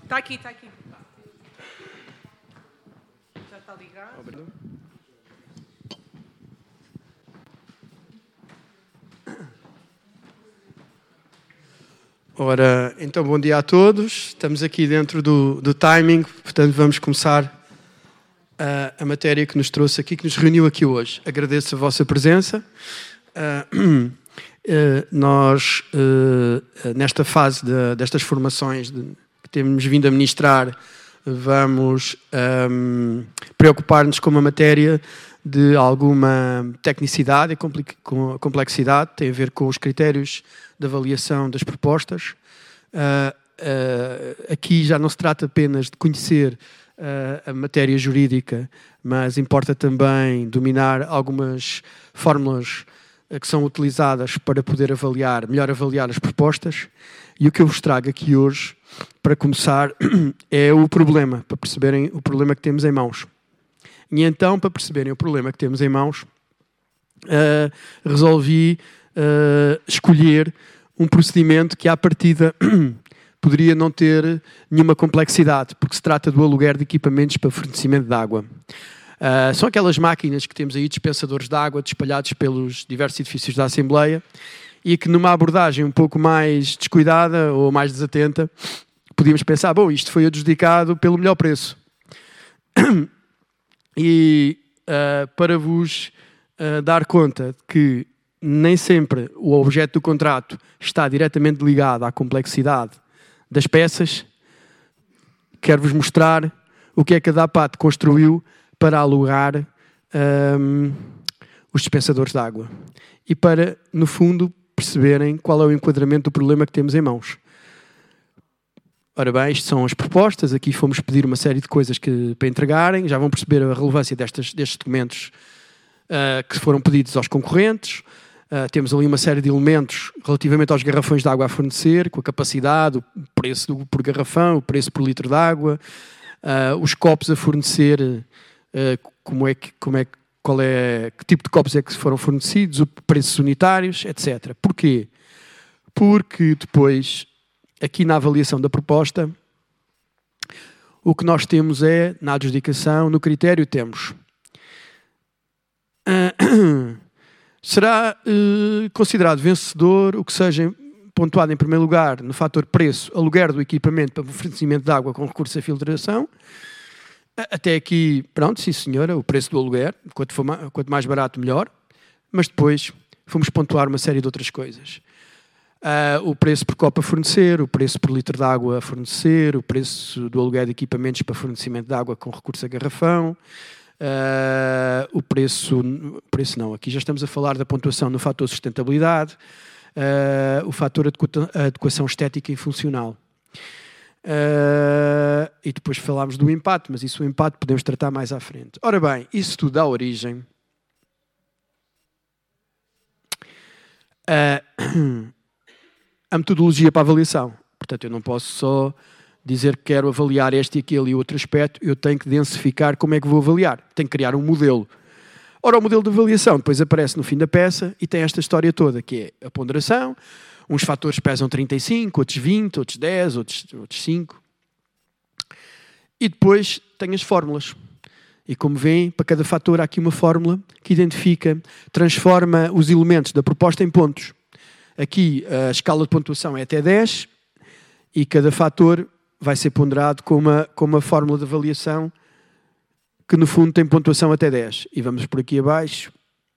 Está aqui, está aqui. Já está ligado. Ora, então bom dia a todos. Estamos aqui dentro do timing, portanto vamos começar a matéria que nos trouxe aqui, que nos reuniu aqui hoje. Agradeço a vossa presença. Nós, nesta fase destas formações que temos vindo a ministrar, vamos preocupar-nos com uma matéria de alguma tecnicidade e complexidade, tem a ver com os critérios de avaliação das propostas. Aqui já não se trata apenas de conhecer a matéria jurídica, mas importa também dominar algumas fórmulas que são utilizadas para poder melhor avaliar as propostas. E o que eu vos trago aqui hoje, para começar, é o problema, para perceberem o problema que temos em mãos. E então, para perceberem o problema que temos em mãos, resolvi escolher um procedimento que, à partida, poderia não ter nenhuma complexidade, porque se trata do aluguer de equipamentos para fornecimento de água. São aquelas máquinas que temos aí, dispensadores de água, espalhados pelos diversos edifícios da Assembleia, e que numa abordagem um pouco mais descuidada ou mais desatenta, podíamos pensar, bom, isto foi adjudicado pelo melhor preço. E para vos dar conta de que nem sempre o objeto do contrato está diretamente ligado à complexidade das peças, quero-vos mostrar o que é que a DAPAT construiu para alugar os dispensadores de água. E para, no fundo, perceberem qual é o enquadramento do problema que temos em mãos. Ora bem, isto são as propostas. Aqui fomos pedir uma série de coisas para entregarem. Já vão perceber a relevância destes documentos que foram pedidos aos concorrentes. Temos ali uma série de elementos relativamente aos garrafões de água a fornecer, com a capacidade, o preço por garrafão, o preço por litro de água, os copos a fornecer, que tipo de copos é que foram fornecidos, preços unitários, etc. Porquê? Porque depois, aqui na avaliação da proposta, o que nós temos é, na adjudicação, no critério temos... será considerado vencedor o que seja pontuado em primeiro lugar no fator preço, aluguer do equipamento para o fornecimento de água com recurso à filtração. Até aqui, pronto, sim senhora, o preço do aluguer, quanto mais barato melhor, mas depois fomos pontuar uma série de outras coisas. O preço por copo a fornecer, o preço por litro de água a fornecer, o preço do aluguer de equipamentos para fornecimento de água com recurso a garrafão, o preço não, aqui já estamos a falar da pontuação no fator sustentabilidade, o fator adequação estética e funcional. E depois falámos do empate, mas isso o empate podemos tratar mais à frente. Ora bem, isso tudo dá origem a metodologia para avaliação. Portanto, eu não posso só dizer que quero avaliar este e aquele e outro aspecto, eu tenho que densificar como é que vou avaliar. Tenho que criar um modelo. Ora, o modelo de avaliação depois aparece no fim da peça e tem esta história toda, que é a ponderação. Uns fatores pesam 35, outros 20, outros 10, outros 5. E depois tem as fórmulas. E como veem, para cada fator há aqui uma fórmula que identifica, transforma os elementos da proposta em pontos. Aqui a escala de pontuação é até 10 e cada fator vai ser ponderado com uma fórmula de avaliação que no fundo tem pontuação até 10. E vamos por aqui abaixo.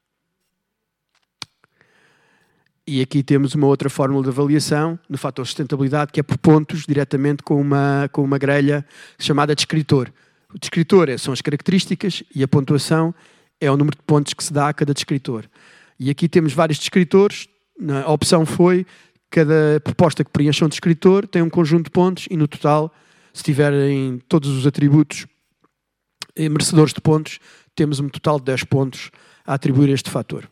E aqui temos uma outra fórmula de avaliação no fator sustentabilidade, que é por pontos, diretamente com uma grelha chamada descritor. O descritor são as características e a pontuação é o número de pontos que se dá a cada descritor. E aqui temos vários descritores. A opção foi, cada proposta que preencha um descritor tem um conjunto de pontos e no total, se tiverem todos os atributos merecedores de pontos, temos um total de 10 pontos a atribuir a este fator.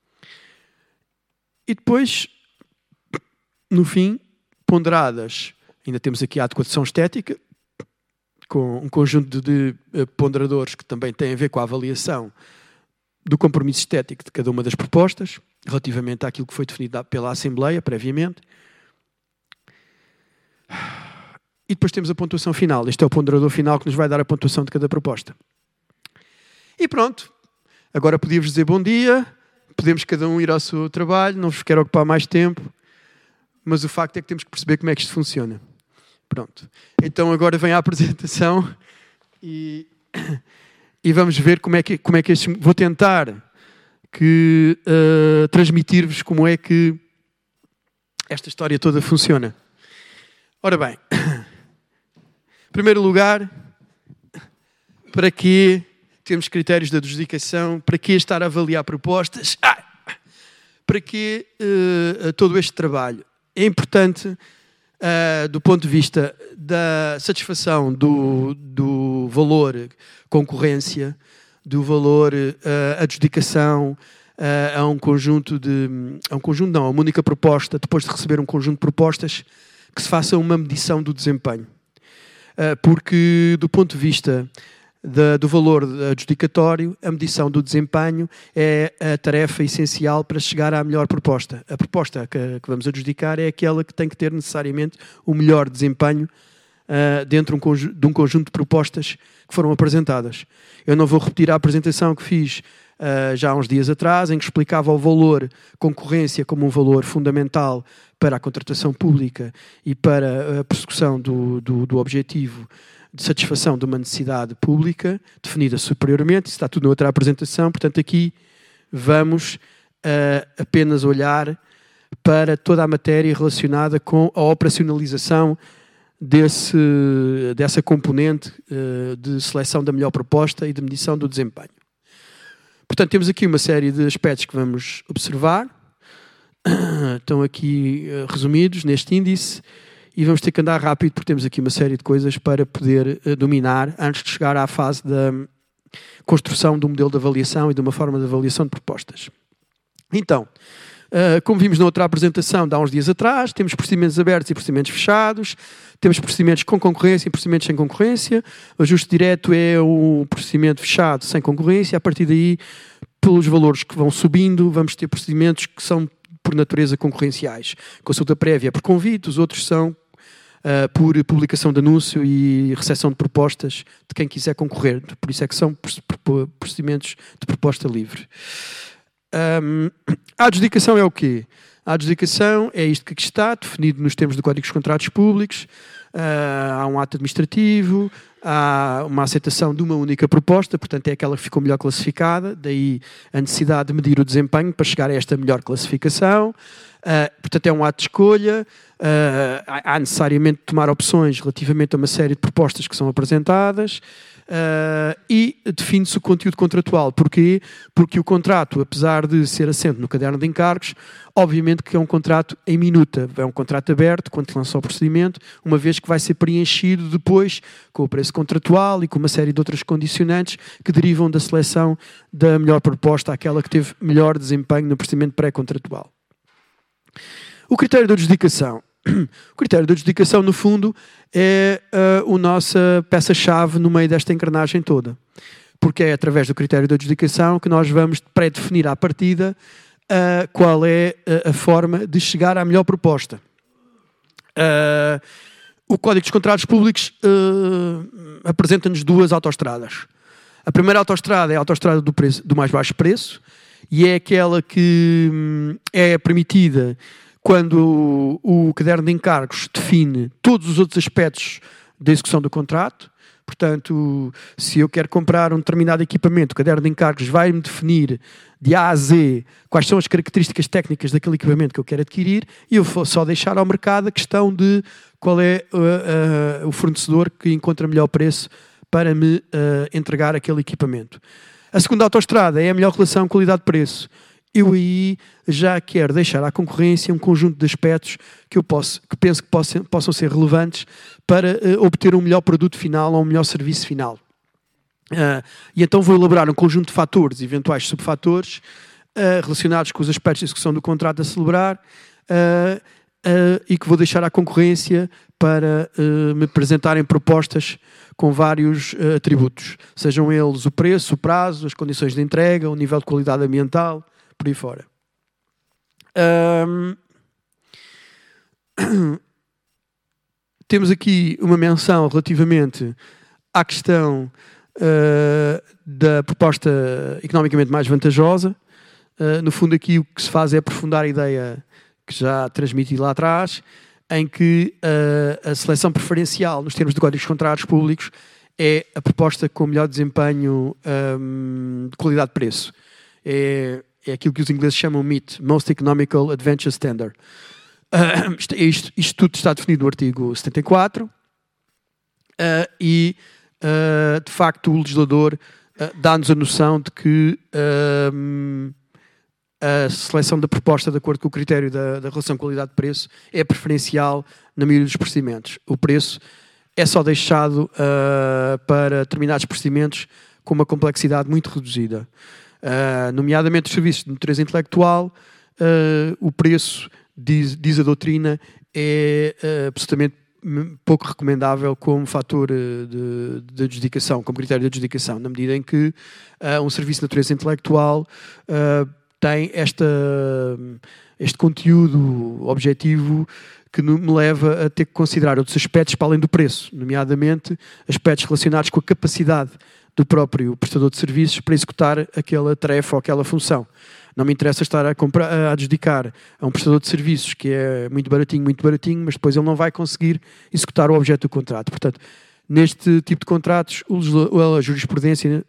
E depois, no fim, ponderadas, ainda temos aqui a adequação estética, com um conjunto de ponderadores que também têm a ver com a avaliação do compromisso estético de cada uma das propostas, relativamente àquilo que foi definido pela Assembleia previamente. e depois temos a pontuação final. Este é o ponderador final que nos vai dar a pontuação de cada proposta. E pronto. Agora podíamos dizer bom dia, podemos cada um ir ao seu trabalho, não vos quero ocupar mais tempo, mas o facto é que temos que perceber como é que isto funciona. Pronto. Então agora vem a apresentação e vamos ver como é que estes... Vou tentar transmitir-vos como é que esta história toda funciona. Ora bem, em primeiro lugar, para que temos critérios de adjudicação? Para que estar a avaliar propostas? Para que todo este trabalho? É importante do ponto de vista da satisfação do valor concorrência, do valor adjudicação a uma única proposta, depois de receber um conjunto de propostas, que se faça uma medição do desempenho. Porque do ponto de vista do valor adjudicatório, a medição do desempenho é a tarefa essencial para chegar à melhor proposta. A proposta que vamos adjudicar é aquela que tem que ter necessariamente o melhor desempenho dentro de um conjunto de propostas que foram apresentadas. Eu não vou repetir a apresentação que fiz já há uns dias atrás, em que explicava o valor concorrência como um valor fundamental para a contratação pública e para a persecução do objetivo de satisfação de uma necessidade pública, definida superiormente. Isso está tudo na outra apresentação. Portanto, aqui vamos apenas olhar para toda a matéria relacionada com a operacionalização dessa componente de seleção da melhor proposta e de medição do desempenho. Portanto, temos aqui uma série de aspectos que vamos observar. Estão aqui resumidos neste índice. E vamos ter que andar rápido porque temos aqui uma série de coisas para poder dominar antes de chegar à fase da construção do modelo de avaliação e de uma forma de avaliação de propostas. Então, como vimos na outra apresentação de há uns dias atrás, temos procedimentos abertos e procedimentos fechados, temos procedimentos com concorrência e procedimentos sem concorrência. O ajuste direto é o procedimento fechado sem concorrência. A partir daí, pelos valores que vão subindo, vamos ter procedimentos que são por natureza concorrenciais. Consulta prévia por convite, os outros são por publicação de anúncio e recepção de propostas de quem quiser concorrer. Por isso é que são procedimentos de proposta livre. A adjudicação é o quê? A adjudicação é isto que aqui está, definido nos termos do Código dos Contratos Públicos. Há um ato administrativo, há uma aceitação de uma única proposta, portanto é aquela que ficou melhor classificada, daí a necessidade de medir o desempenho para chegar a esta melhor classificação. Portanto é um ato de escolha, há necessariamente de tomar opções relativamente a uma série de propostas que são apresentadas e define-se o conteúdo contratual. Porquê? Porque o contrato, apesar de ser assente no caderno de encargos, obviamente que é um contrato em minuta, é um contrato aberto quando lança o procedimento, uma vez que vai ser preenchido depois com o preço contratual e com uma série de outras condicionantes que derivam da seleção da melhor proposta, aquela que teve melhor desempenho no procedimento pré-contratual. O critério de adjudicação. O critério de adjudicação, no fundo, é a nossa peça-chave no meio desta engrenagem toda. Porque é através do critério de adjudicação que nós vamos pré-definir à partida qual é a forma de chegar à melhor proposta. O Código dos Contratos Públicos apresenta-nos duas autoestradas. A primeira autoestrada é a autoestrada do mais baixo preço e é aquela que é permitida quando o caderno de encargos define todos os outros aspectos da execução do contrato. Portanto, se eu quero comprar um determinado equipamento, o caderno de encargos vai-me definir de A a Z quais são as características técnicas daquele equipamento que eu quero adquirir e eu vou só deixar ao mercado a questão de qual é o fornecedor que encontra melhor preço para me entregar aquele equipamento. A segunda autoestrada é a melhor relação qualidade-preço. Eu aí já quero deixar à concorrência um conjunto de aspectos que penso que possam ser relevantes para obter um melhor produto final ou um melhor serviço final. E então vou elaborar um conjunto de fatores, eventuais subfatores, relacionados com os aspectos de execução do contrato a celebrar e que vou deixar à concorrência para me apresentarem propostas com vários atributos, sejam eles o preço, o prazo, as condições de entrega, o nível de qualidade ambiental, por aí fora. Temos aqui uma menção relativamente à questão da proposta economicamente mais vantajosa. No fundo, aqui o que se faz é aprofundar a ideia que já transmiti lá atrás, em que a seleção preferencial nos termos de códigos de contratos públicos é a proposta com melhor desempenho de qualidade-preço. É aquilo que os ingleses chamam MIT, Most Economical Advantage Standard. Isto tudo está definido no artigo 74 e, de facto, o legislador dá-nos a noção de que a seleção da proposta de acordo com o critério da relação qualidade-preço é preferencial na maioria dos procedimentos. O preço é só deixado para determinados procedimentos com uma complexidade muito reduzida. Nomeadamente os serviços de natureza intelectual, o preço, diz a doutrina, é absolutamente pouco recomendável como fator de adjudicação, como critério de adjudicação, na medida em que um serviço de natureza intelectual tem este conteúdo objetivo que me leva a ter que considerar outros aspectos para além do preço, nomeadamente aspectos relacionados com a capacidade do próprio prestador de serviços para executar aquela tarefa ou aquela função. Não me interessa estar a adjudicar a um prestador de serviços que é muito baratinho, mas depois ele não vai conseguir executar o objeto do contrato. Portanto, neste tipo de contratos, a jurisprudência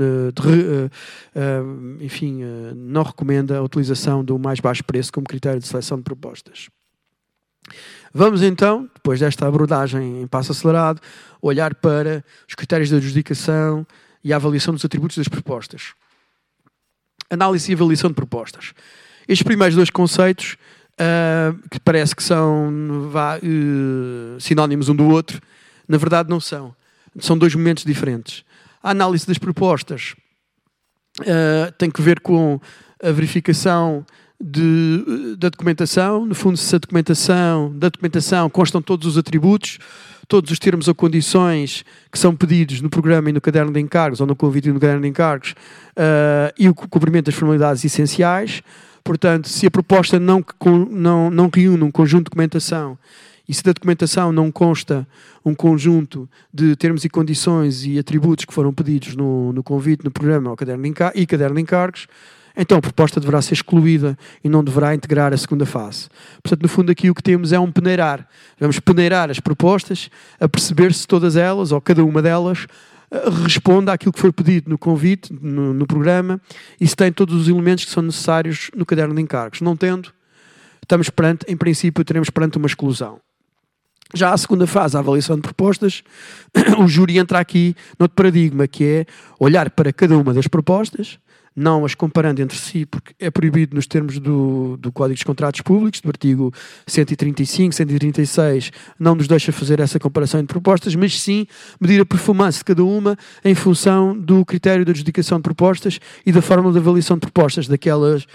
não recomenda a utilização do mais baixo preço como critério de seleção de propostas. Vamos então, depois desta abordagem em passo acelerado, olhar para os critérios de adjudicação e a avaliação dos atributos das propostas. Análise e avaliação de propostas. Estes primeiros dois conceitos, que parece que são sinónimos um do outro, na verdade não são. São dois momentos diferentes. A análise das propostas tem que ver com a verificação da documentação. No fundo, se da documentação constam todos os atributos, todos os termos ou condições que são pedidos no programa e no caderno de encargos, ou no convite e no caderno de encargos, e o cumprimento das formalidades essenciais. Portanto, se a proposta não reúne um conjunto de documentação e se da documentação não consta um conjunto de termos e condições e atributos que foram pedidos no convite, no programa ou caderno de encargos, então a proposta deverá ser excluída e não deverá integrar a segunda fase. Portanto, no fundo, aqui o que temos é um peneirar. Vamos peneirar as propostas a perceber se todas elas, ou cada uma delas, responde àquilo que foi pedido no convite, no programa, e se tem todos os elementos que são necessários no caderno de encargos. Não tendo, em princípio, teremos perante uma exclusão. Já a segunda fase, a avaliação de propostas, o júri entra aqui noutro paradigma, que é olhar para cada uma das propostas, não as comparando entre si, porque é proibido nos termos do Código dos Contratos Públicos, do artigo 135, 136, não nos deixa fazer essa comparação entre propostas, mas sim medir a performance de cada uma em função do critério de adjudicação de propostas e da fórmula de avaliação de propostas, daqueles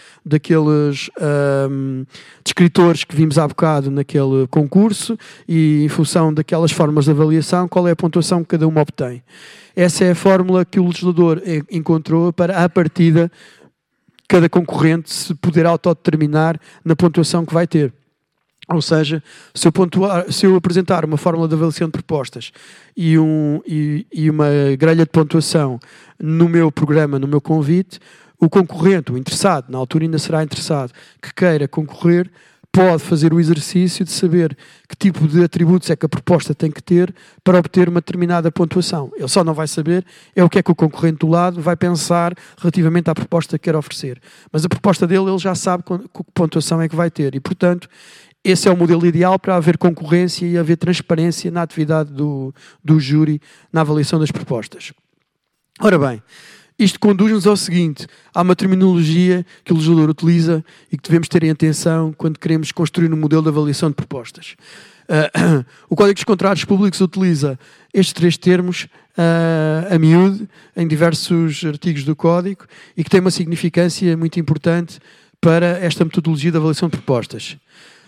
descritores que vimos há bocado naquele concurso, e em função daquelas fórmulas de avaliação, qual é a pontuação que cada uma obtém. Essa é a fórmula que o legislador encontrou para, à partida, cada concorrente se poder autodeterminar na pontuação que vai ter. Ou seja, se eu apresentar uma fórmula de avaliação de propostas e uma grelha de pontuação no meu programa, no meu convite, o concorrente, o interessado, na altura ainda será interessado, que queira concorrer, pode fazer o exercício de saber que tipo de atributos é que a proposta tem que ter para obter uma determinada pontuação. Ele só não vai saber o que é que o concorrente do lado vai pensar relativamente à proposta que quer oferecer. Mas a proposta dele, ele já sabe que pontuação é que vai ter. E, portanto, esse é o modelo ideal para haver concorrência e haver transparência na atividade do júri na avaliação das propostas. Ora bem, isto conduz-nos ao seguinte: há uma terminologia que o legislador utiliza e que devemos ter em atenção quando queremos construir um modelo de avaliação de propostas. O Código dos Contratos Públicos utiliza estes três termos a miúde em diversos artigos do Código e que tem uma significância muito importante para esta metodologia de avaliação de propostas.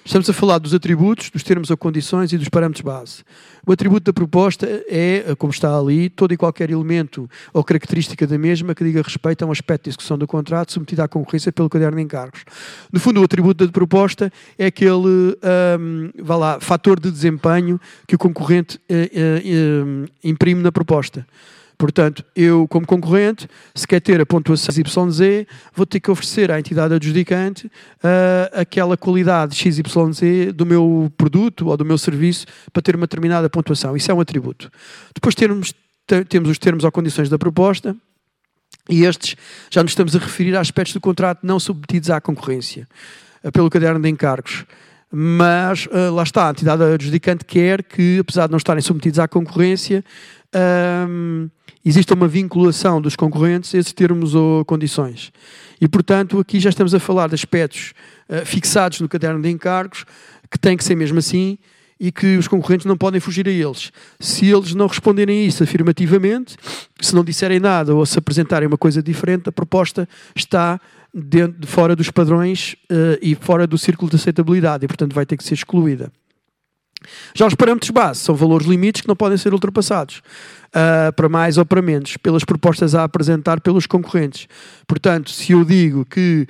Estamos a falar dos atributos, dos termos ou condições e dos parâmetros base. O atributo da proposta é, como está ali, todo e qualquer elemento ou característica da mesma que diga respeito a um aspecto de execução do contrato submetido à concorrência pelo caderno de encargos. No fundo, o atributo da proposta é aquele fator de desempenho que o concorrente imprime na proposta. Portanto, eu, como concorrente, se quer ter a pontuação XYZ, vou ter que oferecer à entidade adjudicante aquela qualidade XYZ do meu produto ou do meu serviço para ter uma determinada pontuação. Isso é um atributo. Depois temos os termos ou condições da proposta, e estes já nos estamos a referir a aspectos do contrato não submetidos à concorrência, pelo caderno de encargos. Mas, lá está, a entidade adjudicante quer que, apesar de não estarem submetidos à concorrência, existe uma vinculação dos concorrentes a esses termos ou condições. E, portanto, aqui já estamos a falar de aspectos fixados no caderno de encargos, que têm que ser mesmo assim, e que os concorrentes não podem fugir a eles. Se eles não responderem a isso afirmativamente, se não disserem nada ou se apresentarem uma coisa diferente, a proposta está fora dos padrões e fora do círculo de aceitabilidade e, portanto, vai ter que ser excluída. Já os parâmetros base são valores limites que não podem ser ultrapassados, para mais ou para menos, pelas propostas a apresentar pelos concorrentes. Portanto, se eu digo que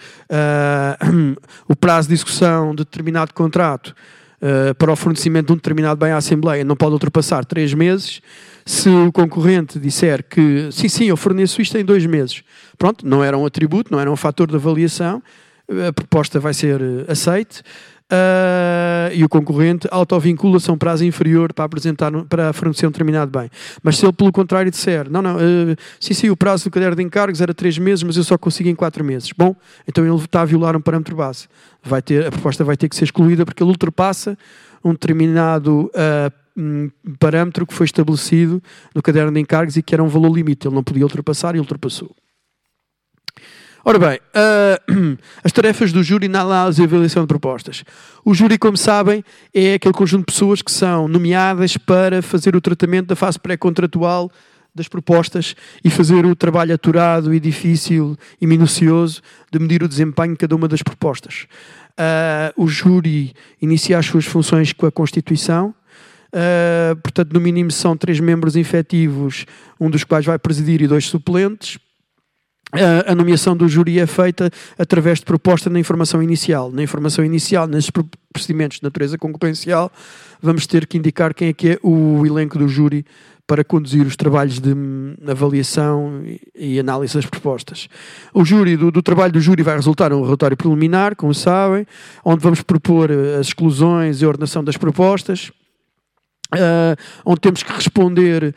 o prazo de execução de determinado contrato para o fornecimento de um determinado bem à Assembleia não pode ultrapassar 3 meses, se o concorrente disser que sim, eu forneço isto em 2 meses, pronto, não era um atributo, não era um fator de avaliação, a proposta vai ser aceite, e o concorrente autovincula-se a um prazo inferior para apresentar, para fornecer um determinado bem. Mas se ele, pelo contrário, disser sim, o prazo do caderno de encargos era 3 meses, mas eu só consigo em 4 meses. Bom, então ele está a violar um parâmetro base. A proposta vai ter que ser excluída porque ele ultrapassa um determinado parâmetro que foi estabelecido no caderno de encargos e que era um valor limite. Ele não podia ultrapassar e ultrapassou. Ora bem, as tarefas do júri na análise e avaliação de propostas. O júri, como sabem, é aquele conjunto de pessoas que são nomeadas para fazer o tratamento da fase pré-contratual das propostas e fazer o trabalho aturado e difícil e minucioso de medir o desempenho de cada uma das propostas. O júri inicia as suas funções com a Constituição. Portanto, no mínimo são 3 membros efetivos, um dos quais vai presidir e 2 suplentes. A nomeação do júri é feita através de proposta na informação inicial. Na informação inicial, nesses procedimentos de natureza concorrencial, vamos ter que indicar quem é que é o elenco do júri para conduzir os trabalhos de avaliação e análise das propostas. O júri, do trabalho do júri vai resultar um relatório preliminar, como sabem, onde vamos propor as exclusões e a ordenação das propostas, onde temos que responder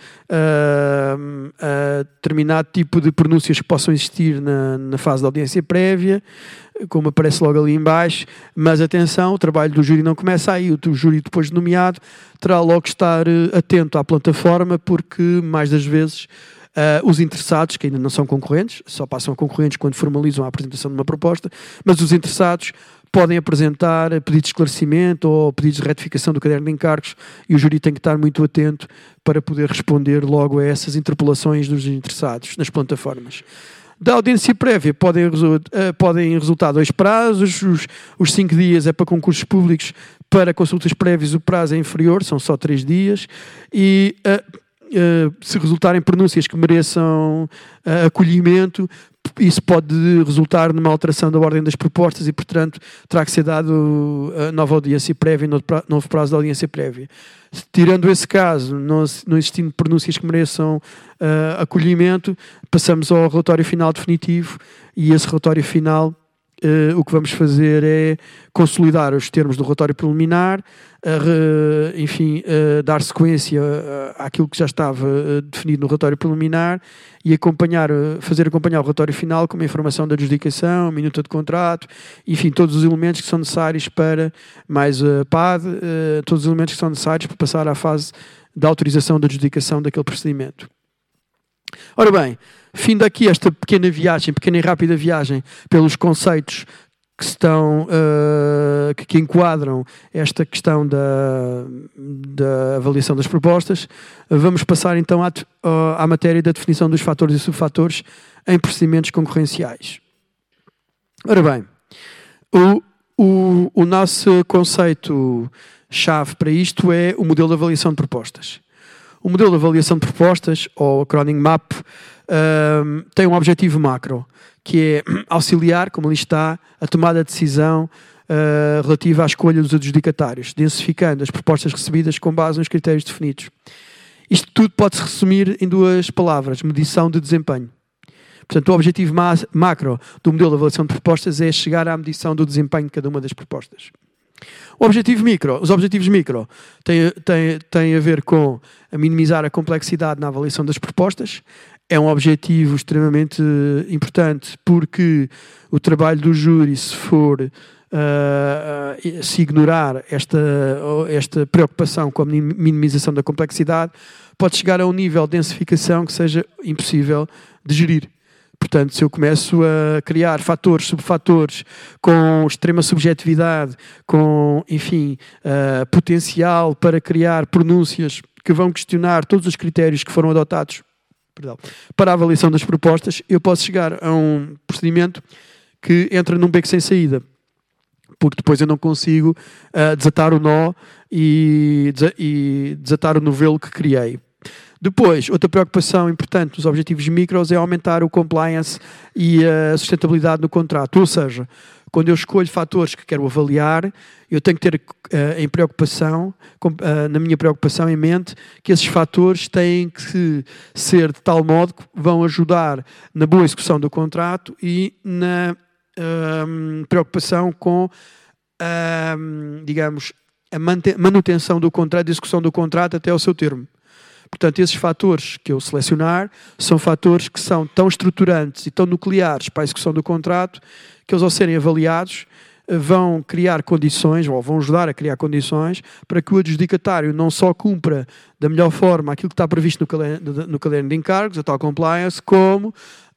a determinado tipo de pronúncias que possam existir na fase da audiência prévia, como aparece logo ali em baixo, mas atenção, o trabalho do júri não começa aí. O júri, depois de nomeado, terá logo que estar atento à plataforma, porque mais das vezes os interessados, que ainda não são concorrentes, só passam a concorrentes quando formalizam a apresentação de uma proposta, mas os interessados podem apresentar pedidos de esclarecimento ou pedidos de retificação do caderno de encargos e o júri tem que estar muito atento para poder responder logo a essas interpelações dos interessados nas plataformas. Da audiência prévia podem resultar 2 prazos, os 5 dias é para concursos públicos, para consultas prévias o prazo é inferior, são só 3 dias, e se resultarem pronúncias que mereçam acolhimento, isso pode resultar numa alteração da ordem das propostas e, portanto, terá que ser dado a nova audiência prévia e novo prazo de audiência prévia. Tirando esse caso, não existindo pronúncias que mereçam acolhimento, passamos ao relatório final definitivo e esse relatório final, o que vamos fazer é consolidar os termos do relatório preliminar, dar sequência àquilo que já estava definido no relatório preliminar e fazer acompanhar o relatório final com uma informação da adjudicação, minuta de contrato, enfim, todos os elementos que são necessários para, mais a PAD, todos os elementos que são necessários para passar à fase da autorização da adjudicação daquele procedimento. Ora bem, fim daqui esta pequena e rápida viagem pelos conceitos que enquadram esta questão da avaliação das propostas, vamos passar então à matéria da definição dos fatores e subfatores em procedimentos concorrenciais. Ora bem, O nosso conceito-chave para isto é o modelo de avaliação de propostas. O modelo de avaliação de propostas, ou acrónimo MAP, tem um objetivo macro, que é auxiliar, como ali está, a tomada de decisão relativa à escolha dos adjudicatários, densificando as propostas recebidas com base nos critérios definidos. Isto tudo pode-se resumir em 2 palavras: medição de desempenho. Portanto, o objetivo macro do modelo de avaliação de propostas é chegar à medição do desempenho de cada uma das propostas. Os objetivos micro têm a ver com minimizar a complexidade na avaliação das propostas. É um objetivo extremamente importante, porque o trabalho do júri, se ignorar esta preocupação com a minimização da complexidade, pode chegar a um nível de densificação que seja impossível de gerir. Portanto, se eu começo a criar fatores, subfatores, com extrema subjetividade, com, enfim, potencial para criar pronúncias que vão questionar todos os critérios que foram adotados para a avaliação das propostas, eu posso chegar a um procedimento que entra num beco sem saída, porque depois eu não consigo desatar o nó e desatar o novelo que criei. Depois, outra preocupação importante dos objetivos micros é aumentar o compliance e a sustentabilidade no contrato. Ou seja, quando eu escolho fatores que quero avaliar, eu tenho que ter na minha preocupação em mente que esses fatores têm que ser de tal modo que vão ajudar na boa execução do contrato e na preocupação com, digamos, a manutenção do contrato, a execução do contrato até ao seu termo. Portanto, esses fatores que eu selecionar são fatores que são tão estruturantes e tão nucleares para a execução do contrato que eles, ao serem avaliados, vão criar condições, ou vão ajudar a criar condições para que o adjudicatário não só cumpra da melhor forma aquilo que está previsto no caderno de encargos, a tal compliance, como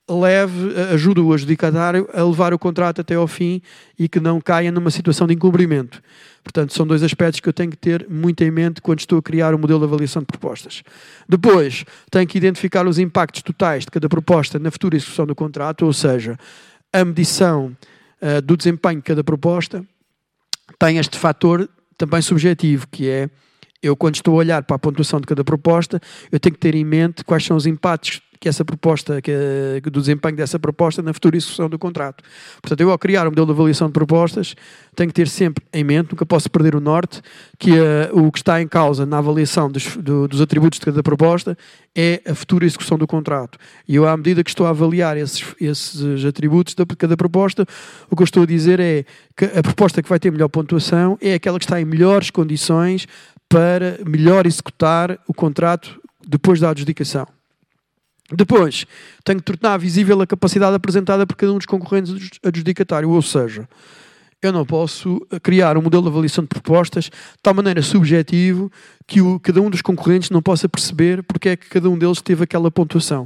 ajuda o adjudicatário a levar o contrato até ao fim e que não caia numa situação de incumprimento. Portanto, são 2 aspectos que eu tenho que ter muito em mente quando estou a criar o modelo de avaliação de propostas. Depois, tenho que identificar os impactos totais de cada proposta na futura execução do contrato, ou seja, a medição do desempenho de cada proposta tem este fator também subjetivo, que é, eu quando estou a olhar para a pontuação de cada proposta, eu tenho que ter em mente quais são os impactos que essa proposta, do desempenho dessa proposta na futura execução do contrato. Portanto, eu ao criar um modelo de avaliação de propostas, tenho que ter sempre em mente, nunca posso perder o norte, que o que está em causa na avaliação dos atributos de cada proposta é a futura execução do contrato. E eu, à medida que estou a avaliar esses atributos de cada proposta, o que eu estou a dizer é que a proposta que vai ter melhor pontuação é aquela que está em melhores condições para melhor executar o contrato depois da adjudicação. Depois, tenho que tornar visível a capacidade apresentada por cada um dos concorrentes adjudicatário, ou seja, eu não posso criar um modelo de avaliação de propostas de tal maneira subjetivo que cada um dos concorrentes não possa perceber porque é que cada um deles teve aquela pontuação.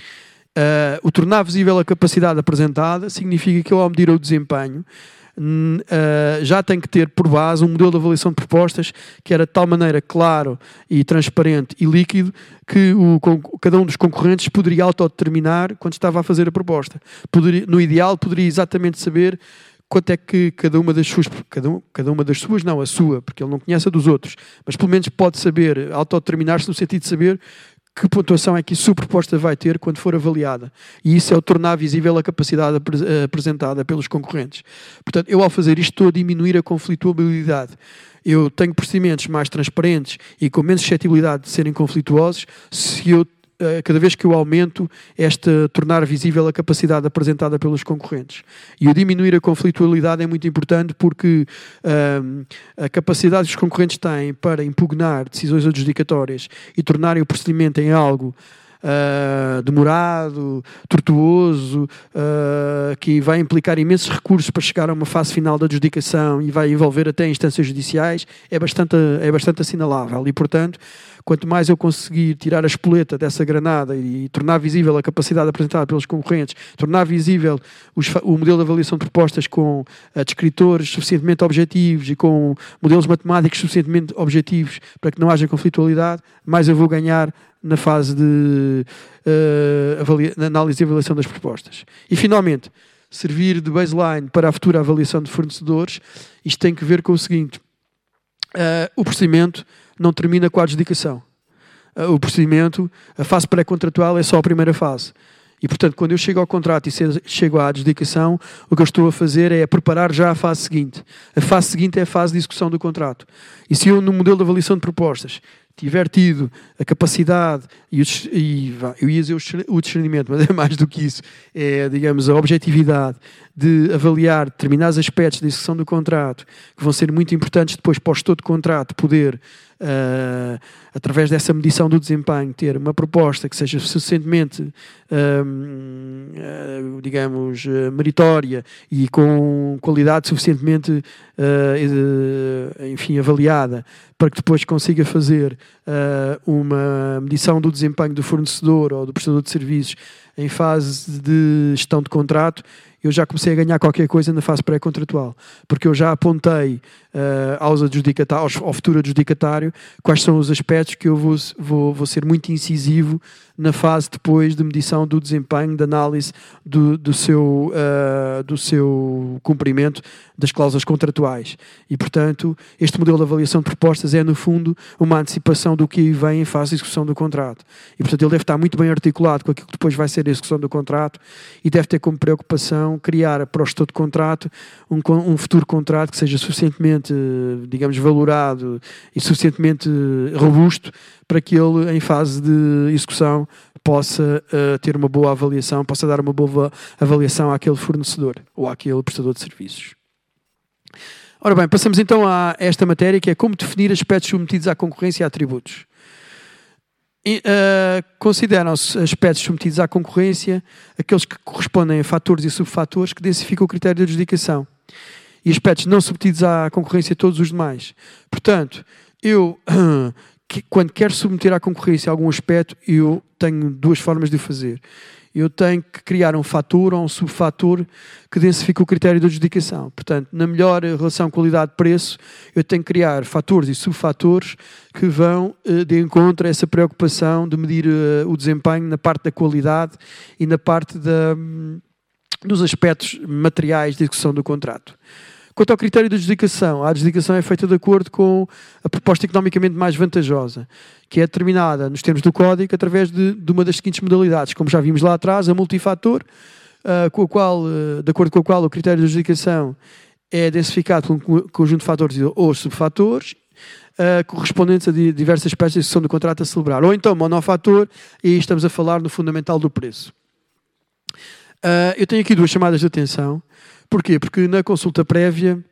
O tornar visível a capacidade apresentada significa que eu, ao medir o desempenho, já tenho que ter por base um modelo de avaliação de propostas que era de tal maneira claro e transparente e líquido que cada um dos concorrentes poderia autodeterminar quando estava a fazer a proposta. No ideal, poderia exatamente saber quanto é que cada uma das suas, não a sua, porque ele não conhece a dos outros, mas pelo menos pode saber, autodeterminar-se no sentido de saber que pontuação é que a sua proposta vai ter quando for avaliada. E isso é o tornar visível a capacidade apresentada pelos concorrentes. Portanto, eu ao fazer isto estou a diminuir a conflituabilidade. Eu tenho procedimentos mais transparentes e com menos suscetibilidade de serem conflituosos se eu cada vez que eu aumento tornar visível a capacidade apresentada pelos concorrentes. E o diminuir a conflitualidade é muito importante porque a capacidade que os concorrentes têm para impugnar decisões adjudicatórias e tornarem o procedimento em algo demorado, tortuoso, que vai implicar imensos recursos para chegar a uma fase final da adjudicação e vai envolver até instâncias judiciais, é bastante assinalável. E, portanto, quanto mais eu conseguir tirar a espoleta dessa granada e tornar visível a capacidade apresentada pelos concorrentes, tornar visível o modelo de avaliação de propostas com descritores suficientemente objetivos e com modelos matemáticos suficientemente objetivos para que não haja conflitualidade, mais eu vou ganhar na fase de análise e avaliação das propostas. E, finalmente, servir de baseline para a futura avaliação de fornecedores, isto tem que ver com o seguinte: o procedimento não termina com a adjudicação. O procedimento, a fase pré-contratual é só a primeira fase. E, portanto, quando eu chego ao contrato e chego à adjudicação, o que eu estou a fazer é preparar já a fase seguinte. A fase seguinte é a fase de execução do contrato. E se eu, no modelo de avaliação de propostas, tiver tido a capacidade eu ia dizer o discernimento, mas é mais do que isso, é, digamos, a objetividade de avaliar determinados aspectos da execução do contrato, que vão ser muito importantes depois para o gestor de contrato poder, através dessa medição do desempenho, ter uma proposta que seja suficientemente, digamos, meritória e com qualidade suficientemente, enfim, avaliada, para que depois consiga fazer uma medição do desempenho do fornecedor ou do prestador de serviços em fase de gestão de contrato. Eu já comecei a ganhar qualquer coisa na fase pré-contratual, porque eu já apontei ao futuro adjudicatário quais são os aspectos que eu vou ser muito incisivo na fase depois de medição do desempenho, de análise do seu cumprimento das cláusulas contratuais. E, portanto, este modelo de avaliação de propostas é, no fundo, uma antecipação do que aí vem em fase de execução do contrato. E, portanto, ele deve estar muito bem articulado com aquilo que depois vai ser a execução do contrato e deve ter como preocupação criar para o gestor de contrato um futuro contrato que seja suficientemente, digamos, valorado e suficientemente robusto para que ele, em fase de execução, possa ter uma boa avaliação, possa dar uma boa avaliação àquele fornecedor ou àquele prestador de serviços. Ora bem, passamos então a esta matéria, que é como definir aspectos submetidos à concorrência e a atributos. Consideram-se aspectos submetidos à concorrência aqueles que correspondem a fatores e subfatores que densificam o critério de adjudicação, e aspectos não submetidos à concorrência todos os demais. Portanto, eu, quando quero submeter à concorrência algum aspecto, eu tenho duas formas de o fazer. Eu tenho que criar um fator ou um subfator que densifica o critério de adjudicação. Portanto, na melhor relação qualidade-preço, eu tenho que criar fatores e subfatores que vão de encontro a essa preocupação de medir o desempenho na parte da qualidade e na parte dos aspectos materiais de execução do contrato. Quanto ao critério de adjudicação, a adjudicação é feita de acordo com a proposta economicamente mais vantajosa, que é determinada nos termos do Código através de uma das seguintes modalidades, como já vimos lá atrás, a multifator, de acordo com a qual o critério de adjudicação é densificado por um conjunto de fatores ou subfatores, correspondentes a diversos aspectos da execução do contrato a celebrar. Ou então monofator, e aí estamos a falar no fundamental do preço. Eu tenho aqui duas chamadas de atenção. Porquê? Porque na consulta prévia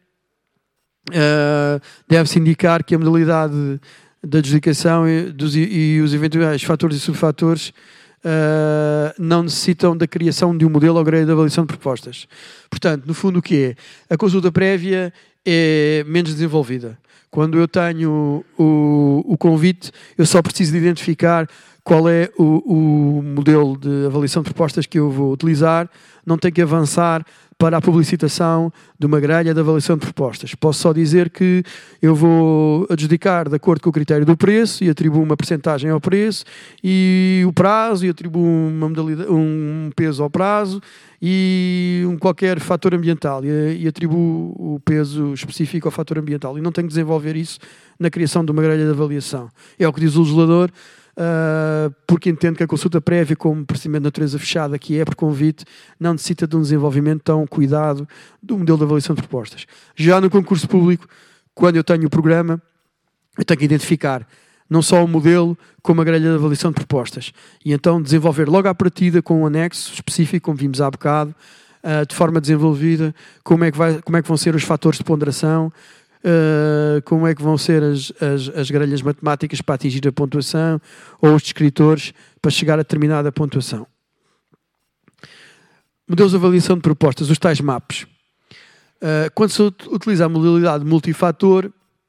deve-se indicar que a modalidade da adjudicação e os eventuais fatores e subfatores não necessitam da criação de um modelo ou grade de avaliação de propostas. Portanto, no fundo, o que é? A consulta prévia é menos desenvolvida. Quando eu tenho o convite, eu só preciso de identificar qual é o modelo de avaliação de propostas que eu vou utilizar, não tenho que avançar para a publicitação de uma grelha de avaliação de propostas. Posso só dizer que eu vou adjudicar de acordo com o critério do preço e atribuo uma percentagem ao preço e o prazo, e atribuo uma modalidade, um peso ao prazo e qualquer fator ambiental e atribuo o peso específico ao fator ambiental. E não tenho que desenvolver isso na criação de uma grelha de avaliação. É o que diz o legislador, porque entendo que a consulta prévia, como procedimento de natureza fechada, que é por convite, não necessita de um desenvolvimento tão cuidado do modelo de avaliação de propostas. Já no concurso público, quando eu tenho o programa, eu tenho que identificar não só o modelo, como a grelha de avaliação de propostas. E então desenvolver logo à partida com um anexo específico, como vimos há bocado, de forma desenvolvida, como é que vão ser os fatores de ponderação, como é que vão ser as grelhas matemáticas para atingir a pontuação ou os descritores para chegar a determinada pontuação. Modelos de avaliação de propostas, os tais MAPs. Quando se utiliza a modalidade multifator,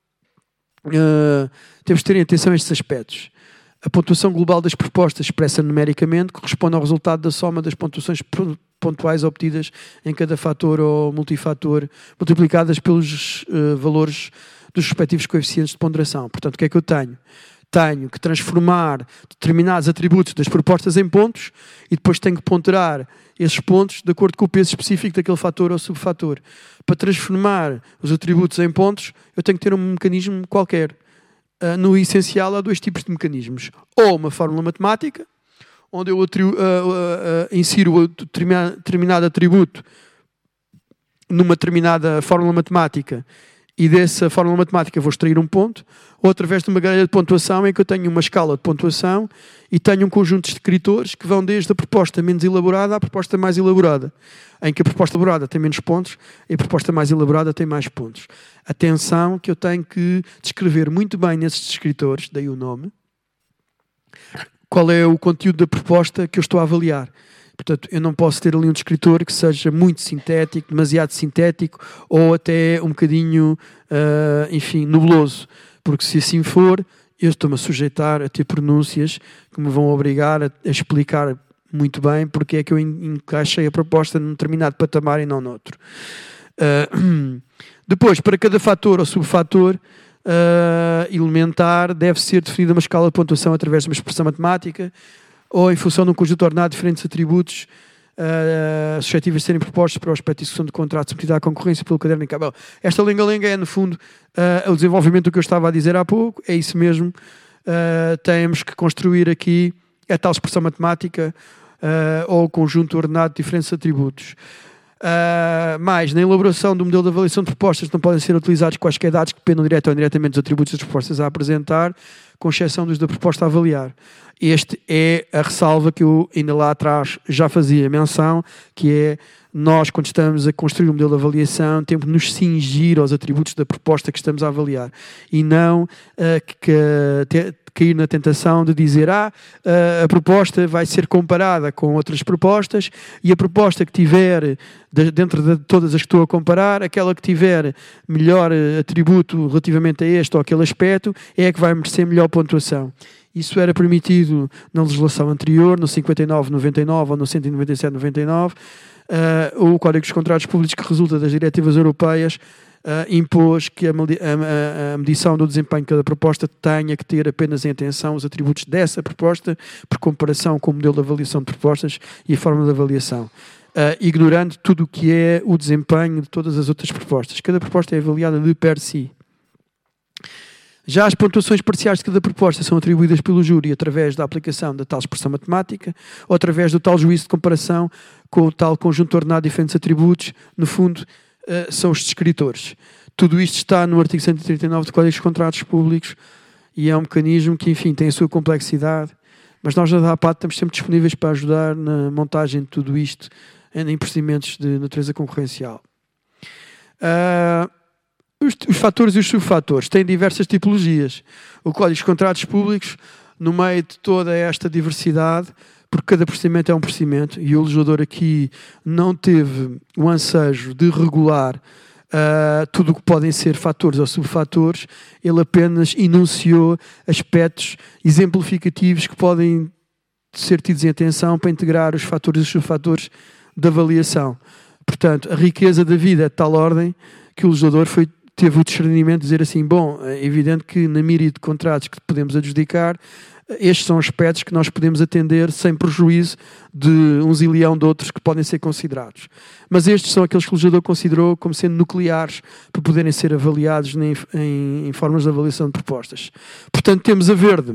temos de ter em atenção estes aspectos. A pontuação global das propostas expressa numericamente corresponde ao resultado da soma das pontuações pontuais obtidas em cada fator ou multifator, multiplicadas pelos valores dos respectivos coeficientes de ponderação. Portanto, o que é que eu tenho? tenho que transformar determinados atributos das propostas em pontos e depois tenho que ponderar esses pontos de acordo com o peso específico daquele fator ou subfator. Para transformar os atributos em pontos, eu tenho que ter um mecanismo qualquer. No essencial, há dois tipos de mecanismos. Ou uma fórmula matemática, onde eu insiro determinado atributo numa determinada fórmula matemática e dessa fórmula matemática vou extrair um ponto, ou através de uma grelha de pontuação em que eu tenho uma escala de pontuação e tenho um conjunto de descritores que vão desde a proposta menos elaborada à proposta mais elaborada, em que a proposta elaborada tem menos pontos e a proposta mais elaborada tem mais pontos. Atenção que eu tenho que descrever muito bem nesses descritores, daí o nome, qual é o conteúdo da proposta que eu estou a avaliar. Portanto, eu não posso ter ali um descritor que seja muito sintético, demasiado sintético ou até um bocadinho, nebuloso. Porque se assim for, eu estou-me a sujeitar a ter pronúncias que me vão obrigar a explicar muito bem porque é que eu encaixei a proposta num determinado patamar e não noutro. Depois, para cada fator ou subfator elementar, deve ser definida uma escala de pontuação através de uma expressão matemática ou em função de um conjunto ordenado de diferentes atributos suscetíveis de serem propostos para o aspecto de execução de contrato submetido à concorrência pelo caderno em cabo. Esta lenga-lenga é, no fundo, o desenvolvimento do que eu estava a dizer há pouco. É isso mesmo. Temos que construir aqui a tal expressão matemática ou conjunto ordenado de diferentes atributos. Mais, na elaboração do modelo de avaliação de propostas não podem ser utilizados quaisquer dados que dependam direto ou indiretamente dos atributos das propostas a apresentar, com exceção dos da proposta a avaliar. Este é a ressalva que eu ainda lá atrás já fazia menção, que é nós, quando estamos a construir um modelo de avaliação, temos que nos cingir aos atributos da proposta que estamos a avaliar e não cair na tentação de dizer a proposta vai ser comparada com outras propostas e a proposta que tiver, dentro de todas as que estou a comparar, aquela que tiver melhor atributo relativamente a este ou aquele aspecto é a que vai merecer melhor pontuação. Isso era permitido na legislação anterior, no 59/99 ou no 197/99. O Código dos Contratos Públicos, que resulta das diretivas europeias, impôs que a medição do desempenho de cada proposta tenha que ter apenas em atenção os atributos dessa proposta, por comparação com o modelo de avaliação de propostas e a forma de avaliação, ignorando tudo o que é o desempenho de todas as outras propostas. Cada proposta é avaliada de per si. Já as pontuações parciais de cada proposta são atribuídas pelo júri através da aplicação da tal expressão matemática ou através do tal juízo de comparação com o tal conjunto ordenado de diferentes atributos. No fundo, são os descritores. Tudo isto está no artigo 139 do Código dos Contratos Públicos e é um mecanismo que, enfim, tem a sua complexidade, mas nós, da APAT, estamos sempre disponíveis para ajudar na montagem de tudo isto em procedimentos de natureza concorrencial. Os fatores e os subfatores têm diversas tipologias. O Código dos Contratos Públicos, no meio de toda esta diversidade, porque cada procedimento é um procedimento, e o legislador aqui não teve o ansejo de regular tudo o que podem ser fatores ou subfatores, ele apenas enunciou aspectos exemplificativos que podem ser tidos em atenção para integrar os fatores e os subfatores da avaliação. Portanto, a riqueza da vida é de tal ordem que o legislador teve o discernimento de dizer assim, bom, é evidente que na míria de contratos que podemos adjudicar, estes são aspectos que nós podemos atender sem prejuízo de um zilhão de outros que podem ser considerados. Mas estes são aqueles que o legislador considerou como sendo nucleares para poderem ser avaliados em formas de avaliação de propostas. Portanto, temos a verde.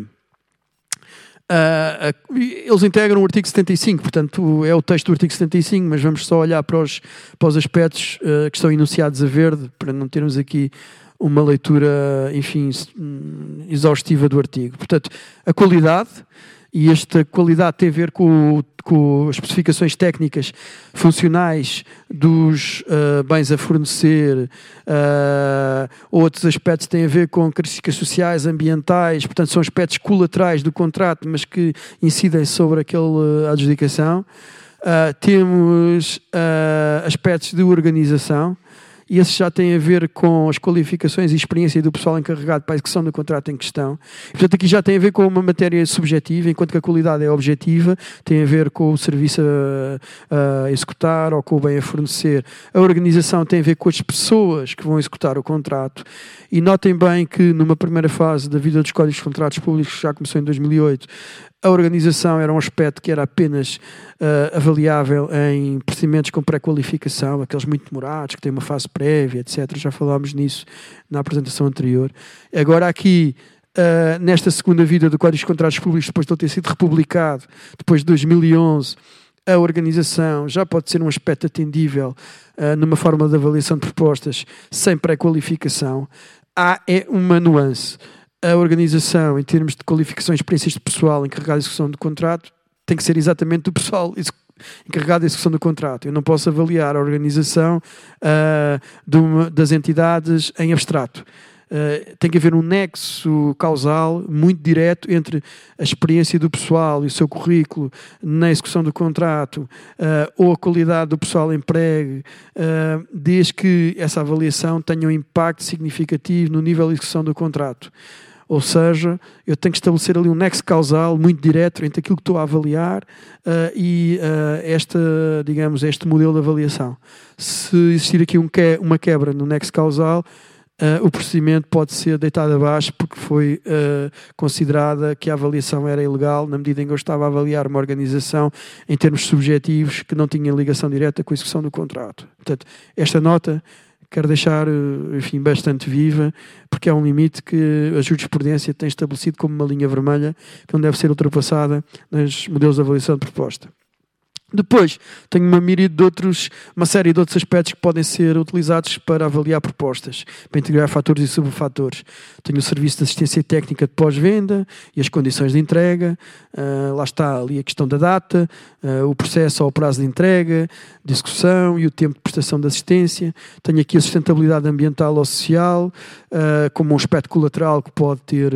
Eles integram o artigo 75, portanto é o texto do artigo 75, mas vamos só olhar para os aspectos que estão enunciados a verde, para não termos aqui uma leitura, enfim, exaustiva do artigo. Portanto, a qualidade, e esta qualidade tem a ver com as especificações técnicas funcionais dos bens a fornecer, outros aspectos têm a ver com características sociais, ambientais, portanto são aspectos colaterais do contrato, mas que incidem sobre aquela adjudicação. Temos aspectos de organização, e esse já tem a ver com as qualificações e experiência do pessoal encarregado para a execução do contrato em questão. Portanto, aqui já tem a ver com uma matéria subjetiva, enquanto que a qualidade é objetiva, tem a ver com o serviço a executar ou com o bem a fornecer. A organização tem a ver com as pessoas que vão executar o contrato. E notem bem que numa primeira fase da vida dos códigos de contratos públicos, que já começou em 2008, a organização era um aspecto que era apenas avaliável em procedimentos com pré-qualificação, aqueles muito demorados, que têm uma fase prévia, etc. Já falámos nisso na apresentação anterior. Agora aqui, nesta segunda vida do Código de Contratos Públicos, depois de ter sido republicado, depois de 2011, a organização já pode ser um aspecto atendível numa forma de avaliação de propostas sem pré-qualificação. Há uma nuance. A organização, em termos de qualificações e experiências de pessoal encarregado de execução do contrato, tem que ser exatamente do pessoal encarregado da execução do contrato. Eu não posso avaliar a organização das entidades em abstrato. Tem que haver um nexo causal muito direto entre a experiência do pessoal e o seu currículo na execução do contrato ou a qualidade do pessoal empregue, desde que essa avaliação tenha um impacto significativo no nível de execução do contrato. Ou seja, eu tenho que estabelecer ali um nexo causal muito direto entre aquilo que estou a avaliar e este modelo de avaliação. Se existir aqui uma quebra no nexo causal, o procedimento pode ser deitado abaixo porque foi considerada que a avaliação era ilegal na medida em que eu estava a avaliar uma organização em termos subjetivos que não tinha ligação direta com a execução do contrato. Portanto, esta nota quero deixar, enfim, bastante viva, porque é um limite que a jurisprudência tem estabelecido como uma linha vermelha que não deve ser ultrapassada nos modelos de avaliação de proposta. Depois, tenho uma série de outros aspectos que podem ser utilizados para avaliar propostas, para integrar fatores e subfatores. Tenho o serviço de assistência técnica de pós-venda e as condições de entrega. Lá está ali a questão da data, o processo ou o prazo de entrega, de execução e o tempo de prestação de assistência. Tenho aqui a sustentabilidade ambiental ou social, como um aspecto colateral que pode ter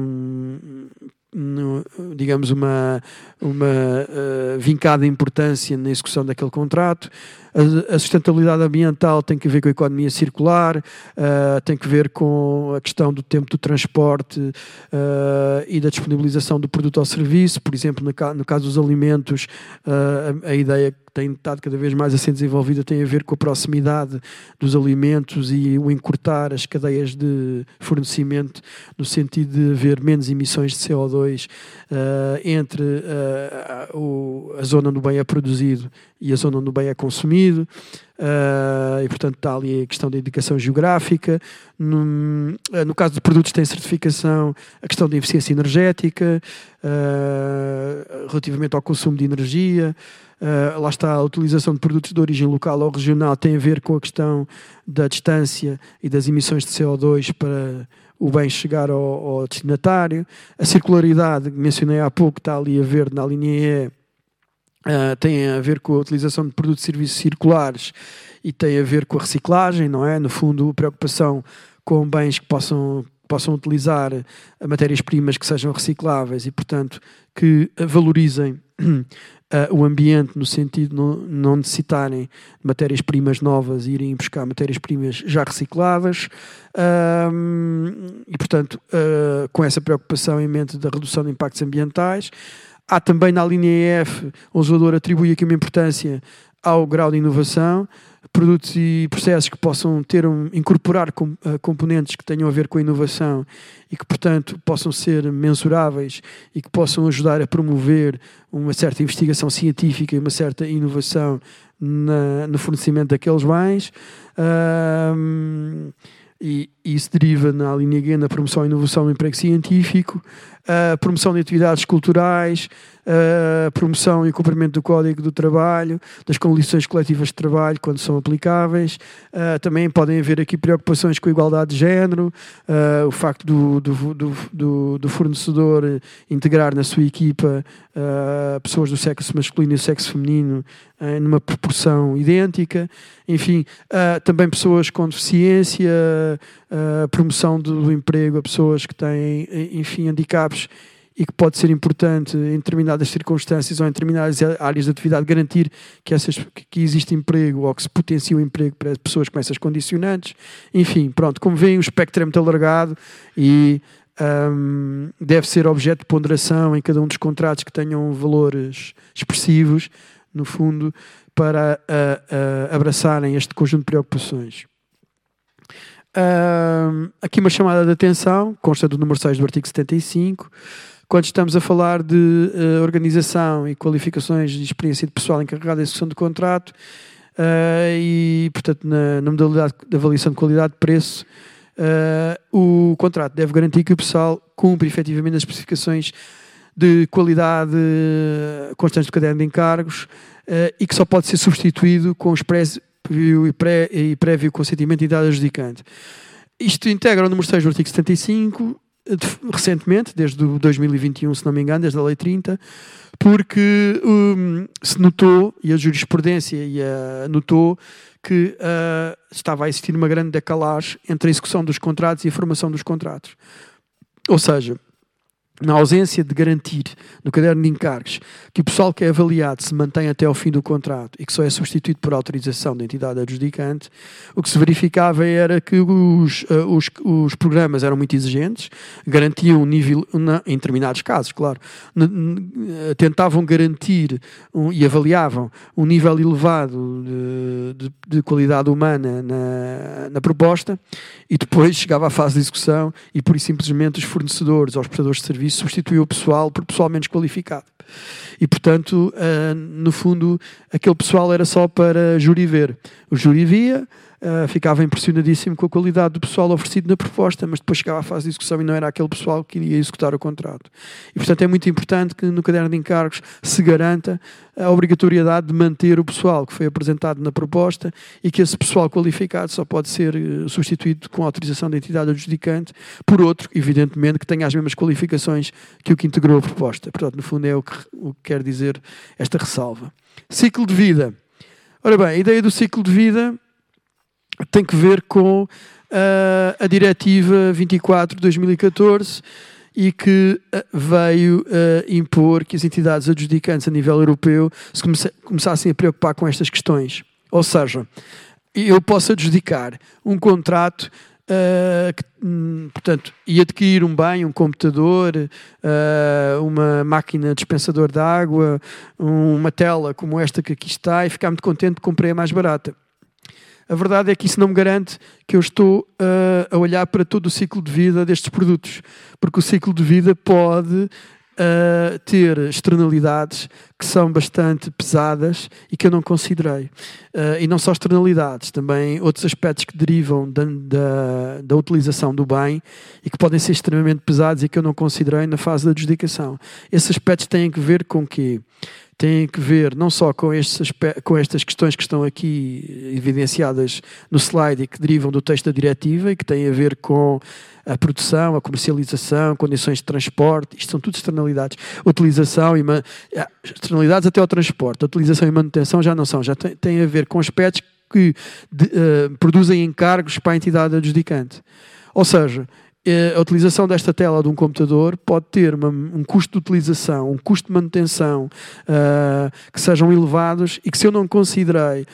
digamos uma vincada importância na execução daquele contrato. A sustentabilidade ambiental tem que ver com a economia circular, tem que ver com a questão do tempo do transporte e da disponibilização do produto ao serviço. Por exemplo, no caso dos alimentos, a ideia que tem estado cada vez mais a ser desenvolvida tem a ver com a proximidade dos alimentos e o encurtar as cadeias de fornecimento, no sentido de haver menos emissões de CO2 entre a zona onde o bem é produzido e a zona onde o bem é consumido. E portanto está ali a questão da indicação geográfica. No caso de produtos que têm certificação, a questão da eficiência energética, relativamente ao consumo de energia. Lá está a utilização de produtos de origem local ou regional, tem a ver com a questão da distância e das emissões de CO2 para o bem chegar ao destinatário. A circularidade, que mencionei há pouco, está ali a ver na linha E, tem a ver com a utilização de produtos e serviços circulares e tem a ver com a reciclagem, não é? No fundo, a preocupação com bens que possam utilizar matérias-primas que sejam recicláveis e, portanto, que valorizem o ambiente, no sentido de não necessitarem de matérias-primas novas e irem buscar matérias-primas já recicladas. E, portanto, com essa preocupação em mente da redução de impactos ambientais. Há também na linha F, o legislador atribui aqui uma importância ao grau de inovação, produtos e processos que possam incorporar componentes que tenham a ver com a inovação e que, portanto, possam ser mensuráveis e que possam ajudar a promover uma certa investigação científica e uma certa inovação no fornecimento daqueles bens. E isso deriva na linha G, na promoção e inovação do emprego científico, a promoção de atividades culturais, a promoção e cumprimento do Código do Trabalho, das condições coletivas de trabalho, quando são aplicáveis. Também podem haver aqui preocupações com a igualdade de género, o facto do fornecedor integrar na sua equipa pessoas do sexo masculino e do sexo feminino numa proporção idêntica. Enfim, também pessoas com deficiência, promoção do emprego a pessoas que têm, enfim, handicaps e que pode ser importante em determinadas circunstâncias ou em determinadas áreas de atividade garantir que existe emprego ou que se potencia o emprego para pessoas com essas condicionantes. Enfim, pronto, como veem, o espectro é muito alargado e deve ser objeto de ponderação em cada um dos contratos que tenham valores expressivos, no fundo, para abraçarem este conjunto de preocupações. Aqui uma chamada de atenção, consta do número 6 do artigo 75, quando estamos a falar de organização e qualificações de experiência de pessoal encarregado da execução do contrato e, portanto, na modalidade de avaliação de qualidade de preço, o contrato deve garantir que o pessoal cumpre efetivamente as especificações de qualidade constantes do caderno de encargos e que só pode ser substituído com expresso e prévio consentimento da entidade adjudicante. Isto integra o número 6 do artigo 75, recentemente, desde 2021, se não me engano, desde a Lei 30, porque se notou, e a jurisprudência notou, que estava a existir uma grande decalagem entre a execução dos contratos e a formação dos contratos. Ou seja, na ausência de garantir no caderno de encargos que o pessoal que é avaliado se mantém até ao fim do contrato e que só é substituído por autorização da entidade adjudicante, o que se verificava era que os programas eram muito exigentes, garantiam um nível, em determinados casos, claro, tentavam garantir e avaliavam um nível elevado de qualidade humana na proposta e depois chegava à fase de execução e, por simplesmente, os fornecedores ou os prestadores de serviço substituiu o pessoal por pessoal menos qualificado. E, portanto, no fundo, aquele pessoal era só para júri ver. O júri via, ficava impressionadíssimo com a qualidade do pessoal oferecido na proposta, mas depois chegava à fase de execução e não era aquele pessoal que iria executar o contrato. E, portanto, é muito importante que no caderno de encargos se garanta a obrigatoriedade de manter o pessoal que foi apresentado na proposta e que esse pessoal qualificado só pode ser substituído com autorização da entidade adjudicante por outro, evidentemente, que tenha as mesmas qualificações que o que integrou a proposta. Portanto, no fundo, é o que quer dizer esta ressalva. Ciclo de vida. Ora bem, a ideia do ciclo de vida tem que ver com a Diretiva 24 de 2014 e que veio impor que as entidades adjudicantes a nível europeu se começassem a preocupar com estas questões. Ou seja, eu posso adjudicar um contrato portanto, e adquirir um bem, um computador, uma máquina dispensador de água, uma tela como esta que aqui está e ficar muito contente que comprei a mais barata. A verdade é que isso não me garante que eu estou a olhar para todo o ciclo de vida destes produtos, porque o ciclo de vida pode ter externalidades que são bastante pesadas e que eu não considerei. E não só externalidades, também outros aspectos que derivam da utilização do bem e que podem ser extremamente pesados e que eu não considerei na fase da adjudicação. Esses aspectos têm que ver com o quê? Têm que ver não só com estas questões que estão aqui evidenciadas no slide e que derivam do texto da diretiva e que têm a ver com a produção, a comercialização, condições de transporte, isto são tudo externalidades. Utilização e externalidades até ao transporte, a utilização e manutenção já não são, já têm a ver com aspectos que produzem encargos para a entidade adjudicante. Ou seja, a utilização desta tela de um computador pode ter um custo de utilização, um custo de manutenção que sejam elevados e que se eu não considerei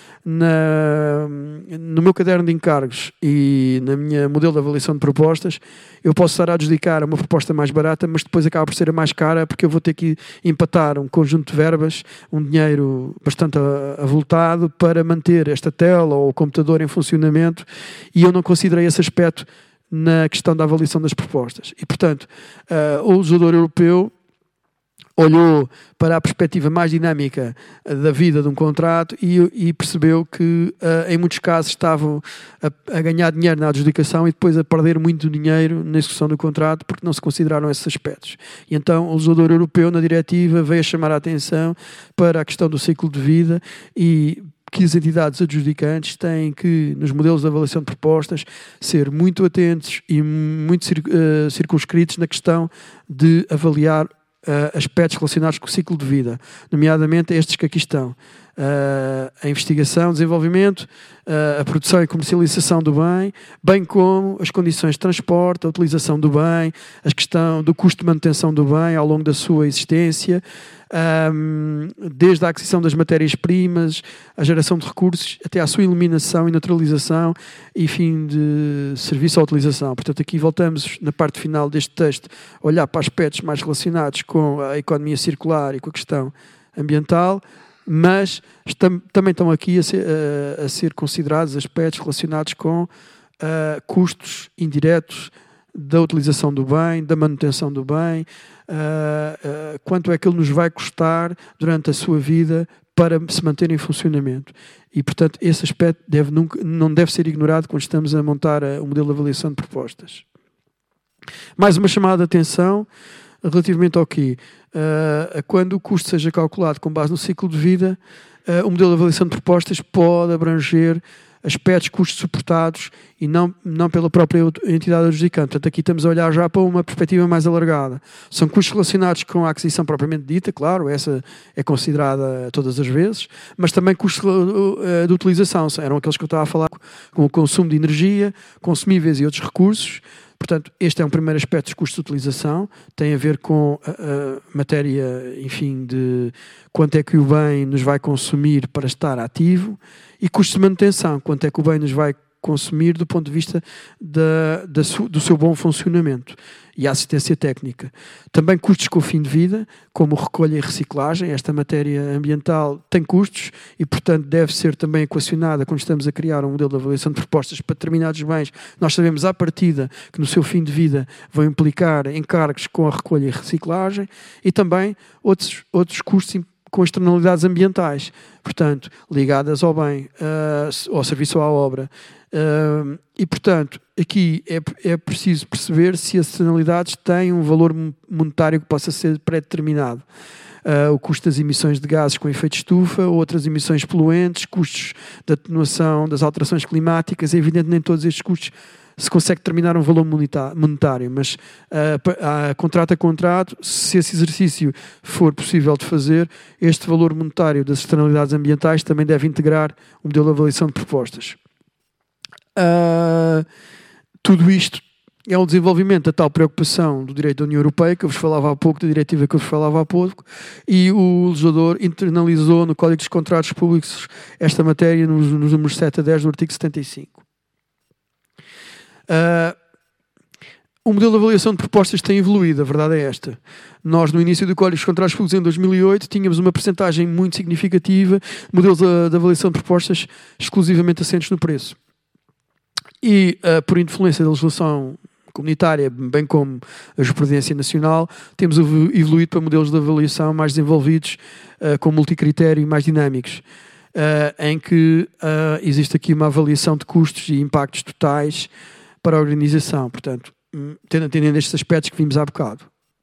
no meu caderno de encargos e na minha modelo de avaliação de propostas, eu posso estar a adjudicar uma proposta mais barata, mas depois acaba por ser a mais cara porque eu vou ter que empatar um conjunto de verbas, um dinheiro bastante avultado para manter esta tela ou o computador em funcionamento e eu não considerei esse aspecto na questão da avaliação das propostas. E, portanto, o legislador europeu olhou para a perspectiva mais dinâmica da vida de um contrato e percebeu que, em muitos casos, estavam a ganhar dinheiro na adjudicação e depois a perder muito dinheiro na execução do contrato porque não se consideraram esses aspectos. E então o legislador europeu, na diretiva, veio a chamar a atenção para a questão do ciclo de vida e que as entidades adjudicantes têm que, nos modelos de avaliação de propostas, ser muito atentos e muito circunscritos na questão de avaliar aspectos relacionados com o ciclo de vida, nomeadamente estes que aqui estão. a investigação, desenvolvimento, a produção e comercialização do bem, bem como as condições de transporte, a utilização do bem, a questão do custo de manutenção do bem ao longo da sua existência, desde a aquisição das matérias-primas, a geração de recursos, até à sua eliminação e neutralização e fim de serviço à utilização. Portanto, aqui voltamos, na parte final deste texto, a olhar para aspectos mais relacionados com a economia circular e com a questão ambiental, mas também estão aqui a ser considerados aspectos relacionados com custos indiretos da utilização do bem, da manutenção do bem, quanto é que ele nos vai custar durante a sua vida para se manter em funcionamento. E, portanto, esse aspecto não deve ser ignorado quando estamos a montar o modelo de avaliação de propostas. Mais uma chamada de atenção relativamente ao quê? Quando o custo seja calculado com base no ciclo de vida, o modelo de avaliação de propostas pode abranger aspectos, custos suportados e não pela própria entidade adjudicante. Portanto, aqui estamos a olhar já para uma perspectiva mais alargada. São custos relacionados com a aquisição propriamente dita, claro, essa é considerada todas as vezes, mas também custos de utilização. Eram aqueles que eu estava a falar, com o consumo de energia, consumíveis e outros recursos. Portanto, este é um primeiro aspecto dos custos de utilização, tem a ver com a matéria, enfim, de quanto é que o bem nos vai consumir para estar ativo, e custos de manutenção, quanto é que o bem nos vai consumir do ponto de vista do seu bom funcionamento e a assistência técnica. Também custos com o fim de vida, como recolha e reciclagem. Esta matéria ambiental tem custos e, portanto, deve ser também equacionada quando estamos a criar um modelo de avaliação de propostas para determinados bens. Nós sabemos à partida que no seu fim de vida vão implicar encargos com a recolha e reciclagem e também outros custos com externalidades ambientais, portanto, ligadas ao bem, ao serviço ou à obra. E, portanto, aqui é preciso perceber se as externalidades têm um valor monetário que possa ser pré-determinado. O custo das emissões de gases com efeito de estufa, outras emissões poluentes, custos de atenuação das alterações climáticas. É evidente que nem todos estes custos se consegue determinar um valor monetário, mas contrato a contrato, se esse exercício for possível de fazer, este valor monetário das externalidades ambientais também deve integrar o modelo de avaliação de propostas. Tudo isto é um desenvolvimento da tal preocupação do direito da União Europeia, que eu vos falava há pouco, da diretiva que eu vos falava há pouco, e o legislador internalizou no Código dos Contratos Públicos esta matéria nos números 7 a 10 do artigo 75. O modelo de avaliação de propostas tem evoluído, a verdade é esta. Nós, no início do Código dos Contratos Públicos, em 2008, tínhamos uma percentagem muito significativa de modelos de avaliação de propostas exclusivamente assentes no preço. E, por influência da legislação comunitária, bem como a jurisprudência nacional, temos evoluído para modelos de avaliação mais desenvolvidos, com multicritério e mais dinâmicos, em que existe aqui uma avaliação de custos e impactos totais para a organização, portanto, atendendo estes aspectos que vimos há bocado.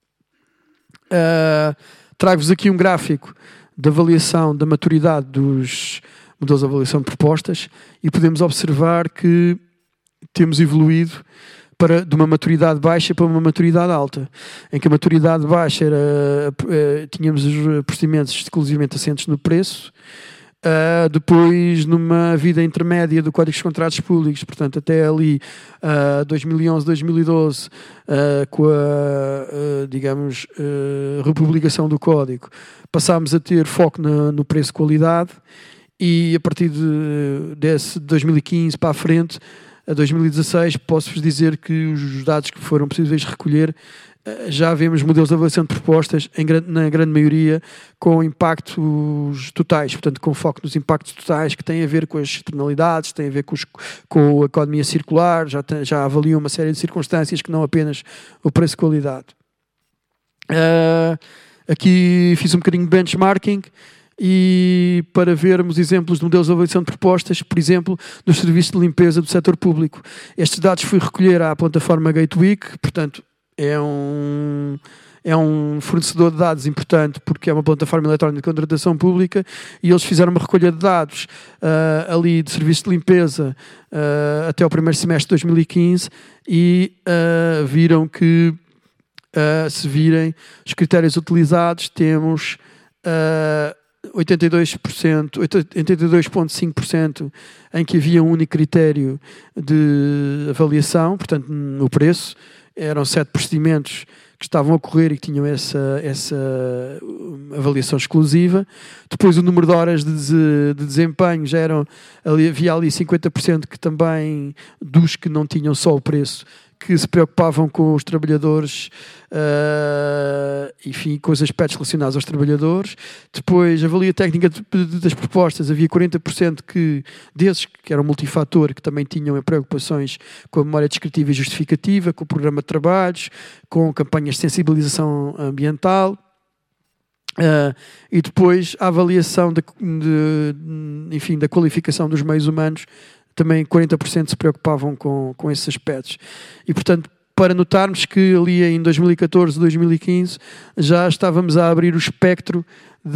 Trago-vos aqui um gráfico de avaliação da maturidade dos modelos de avaliação de propostas e podemos observar que temos evoluído de uma maturidade baixa para uma maturidade alta, em que a maturidade baixa tínhamos os procedimentos exclusivamente assentes no preço, depois numa vida intermédia do Código dos Contratos Públicos, portanto até ali 2011, 2012, com a digamos republicação do Código, passámos a ter foco no preço-qualidade e a partir desse 2015 para a frente, a 2016, posso-vos dizer que os dados que foram possíveis recolher, já vemos modelos de avaliação de propostas, na grande maioria, com impactos totais, portanto, com foco nos impactos totais, que têm a ver com as externalidades, têm a ver com a economia circular, já avaliam uma série de circunstâncias que não apenas o preço-qualidade. Aqui fiz um bocadinho de benchmarking, e para vermos exemplos de modelos de avaliação de propostas, por exemplo, nos serviços de limpeza do setor público. Estes dados fui recolher à plataforma GateWeek, portanto, é um fornecedor de dados importante porque é uma plataforma eletrónica de contratação pública e eles fizeram uma recolha de dados ali de serviços de limpeza até o primeiro semestre de 2015 e viram que, se virem os critérios utilizados, temos 82%, 82,5% em que havia um único critério de avaliação, portanto, no preço. Eram 7 procedimentos que estavam a ocorrer e que tinham essa avaliação exclusiva. Depois, o número de horas de desempenho já havia ali 50% que também, dos que não tinham só o preço, que se preocupavam com os trabalhadores, enfim, com os aspectos relacionados aos trabalhadores. Depois, a avalia técnica das propostas, havia 40% desses que eram multifator, que também tinham preocupações com a memória descritiva e justificativa, com o programa de trabalhos, com campanhas de sensibilização ambiental. E depois, a avaliação enfim, da qualificação dos meios humanos, também 40% se preocupavam com esses aspectos. E, portanto, para notarmos que ali em 2014, 2015, já estávamos a abrir o espectro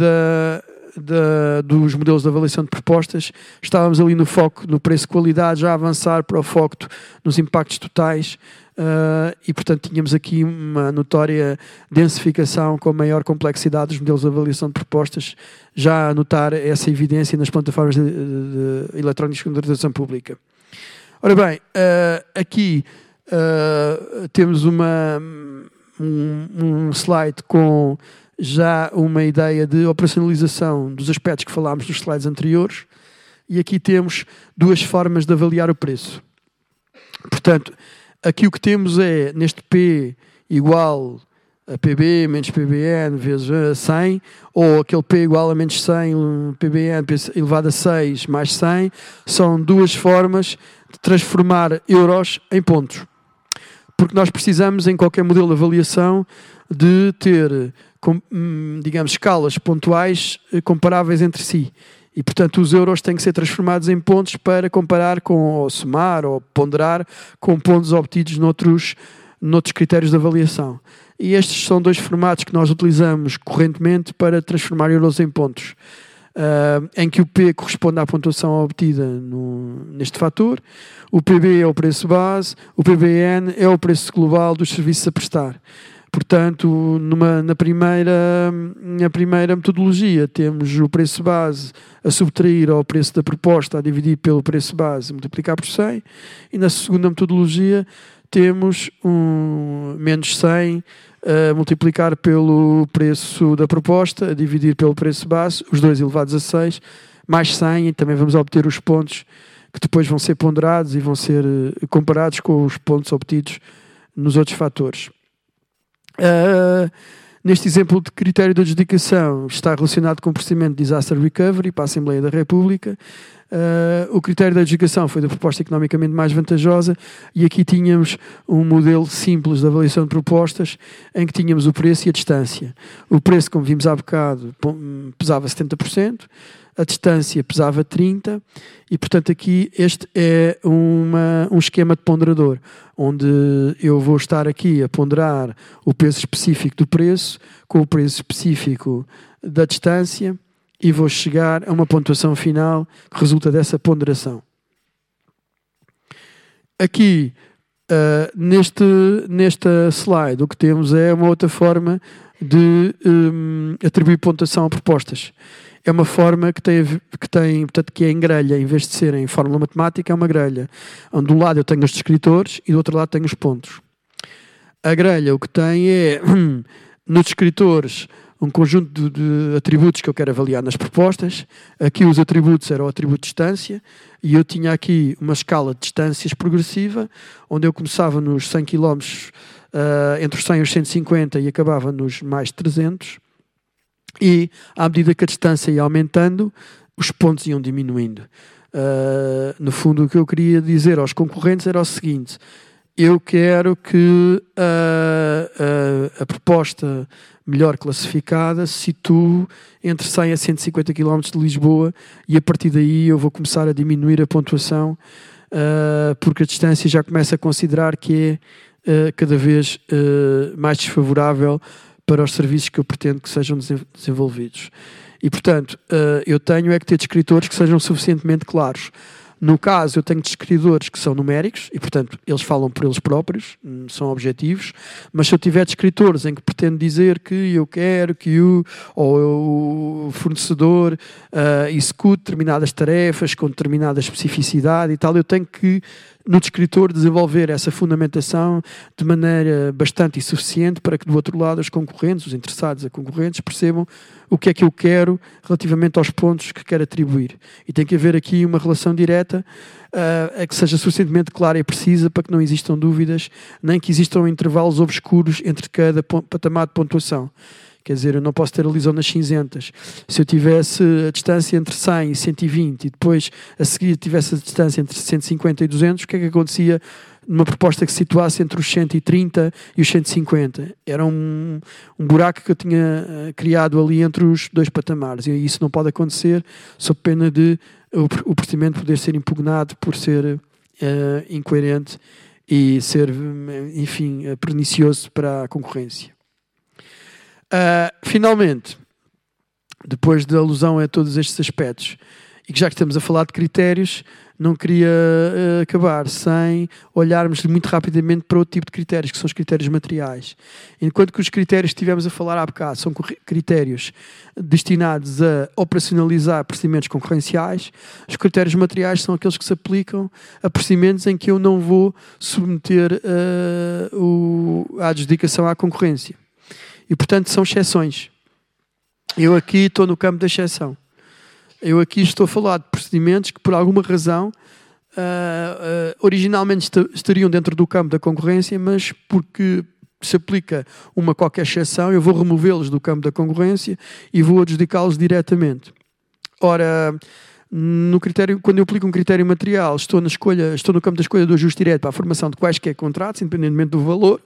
dos modelos de avaliação de propostas, estávamos ali no foco, no preço-qualidade, já a avançar para o foco nos impactos totais, e, portanto, tínhamos aqui uma notória densificação com maior complexidade dos modelos de avaliação de propostas, já a notar essa evidência nas plataformas de eletrónicas de contratação pública. Ora bem, aqui temos um slide com já uma ideia de operacionalização dos aspectos que falámos nos slides anteriores, e aqui temos 2 formas de avaliar o preço. Portanto, aqui o que temos é, neste P igual a PB menos PBN vezes 100, ou aquele P igual a menos 100, PBN elevado a 6 mais 100, são 2 formas de transformar euros em pontos. Porque nós precisamos, em qualquer modelo de avaliação, de ter, digamos, escalas pontuais comparáveis entre si. E, portanto, os euros têm que ser transformados em pontos para comparar ou somar ou ponderar com pontos obtidos noutros critérios de avaliação. E estes são 2 formatos que nós utilizamos correntemente para transformar euros em pontos. Em que o P corresponde à pontuação obtida neste fator, o PB é o preço base, o PBN é o preço global dos serviços a prestar. Portanto, na primeira metodologia, temos o preço base a subtrair ao preço da proposta, a dividir pelo preço base, multiplicar por 100, e na segunda metodologia temos menos 100 a multiplicar pelo preço da proposta, a dividir pelo preço base, os 2 elevados a 6, mais 100, e também vamos obter os pontos que depois vão ser ponderados e vão ser comparados com os pontos obtidos nos outros fatores. Neste exemplo de critério de adjudicação, está relacionado com o procedimento de Disaster Recovery para a Assembleia da República. O critério de adjudicação foi da proposta economicamente mais vantajosa, e aqui tínhamos um modelo simples de avaliação de propostas em que tínhamos o preço e a distância. O preço, como vimos há bocado, pesava 70%, a distância pesava 30%, e, portanto, aqui este é um esquema de ponderador, onde eu vou estar aqui a ponderar o peso específico do preço com o preço específico da distância, e vou chegar a uma pontuação final que resulta dessa ponderação. Aqui, nesta slide, o que temos é uma outra forma de atribuir pontuação a propostas. É uma forma portanto, que é em grelha, em vez de ser em fórmula matemática, é uma grelha, onde de um lado eu tenho os descritores e do outro lado tenho os pontos. A grelha o que tem é, nos descritores, um conjunto de atributos que eu quero avaliar nas propostas. Aqui os atributos eram o atributo de distância, e eu tinha aqui uma escala de distâncias progressiva, onde eu começava nos 100 km, entre os 100 e os 150, e acabava nos mais 300. E, à medida que a distância ia aumentando, os pontos iam diminuindo. No fundo, o que eu queria dizer aos concorrentes era o seguinte: eu quero que a proposta melhor classificada se situe entre 100 a 150 km de Lisboa, e a partir daí eu vou começar a diminuir a pontuação, porque a distância já começa a considerar que é cada vez mais desfavorável para os serviços que eu pretendo que sejam desenvolvidos. E, portanto, eu tenho que ter descritores que sejam suficientemente claros. No caso, eu tenho descritores que são numéricos e, portanto, eles falam por eles próprios, são objetivos, mas se eu tiver descritores em que pretendo dizer que eu quero que ou eu fornecedor execute determinadas tarefas com determinada especificidade e tal, eu tenho que, no descritor, desenvolver essa fundamentação de maneira bastante suficiente para que, do outro lado, os concorrentes, os interessados a concorrentes, percebam o que é que eu quero relativamente aos pontos que quero atribuir. E tem que haver aqui uma relação direta que seja suficientemente clara e precisa para que não existam dúvidas, nem que existam intervalos obscuros entre cada patamar de pontuação. Quer dizer, eu não posso ter ali zonas cinzentas. Se eu tivesse a distância entre 100 e 120 e depois a seguir tivesse a distância entre 150 e 200, o que é que acontecia numa proposta que se situasse entre os 130 e os 150? Era um buraco que eu tinha criado ali entre os dois patamares. E isso não pode acontecer, sob pena de o procedimento poder ser impugnado por ser incoerente e ser, enfim, pernicioso para a concorrência. Finalmente, depois da alusão a todos estes aspectos, e que já que estamos a falar de critérios, não queria acabar sem olharmos muito rapidamente para outro tipo de critérios, que são os critérios materiais. Enquanto que os critérios que estivemos a falar há bocado são critérios destinados a operacionalizar procedimentos concorrenciais, os critérios materiais são aqueles que se aplicam a procedimentos em que eu não vou submeter a adjudicação à concorrência. E, portanto, são exceções. Eu aqui estou no campo da exceção. Eu aqui estou a falar de procedimentos que, por alguma razão, originalmente estariam dentro do campo da concorrência, mas porque se aplica uma qualquer exceção, eu vou removê-los do campo da concorrência e vou adjudicá-los diretamente. Ora, quando eu aplico um critério material, estou no campo da escolha do ajuste direto para a formação de quaisquer contratos, independentemente do valor.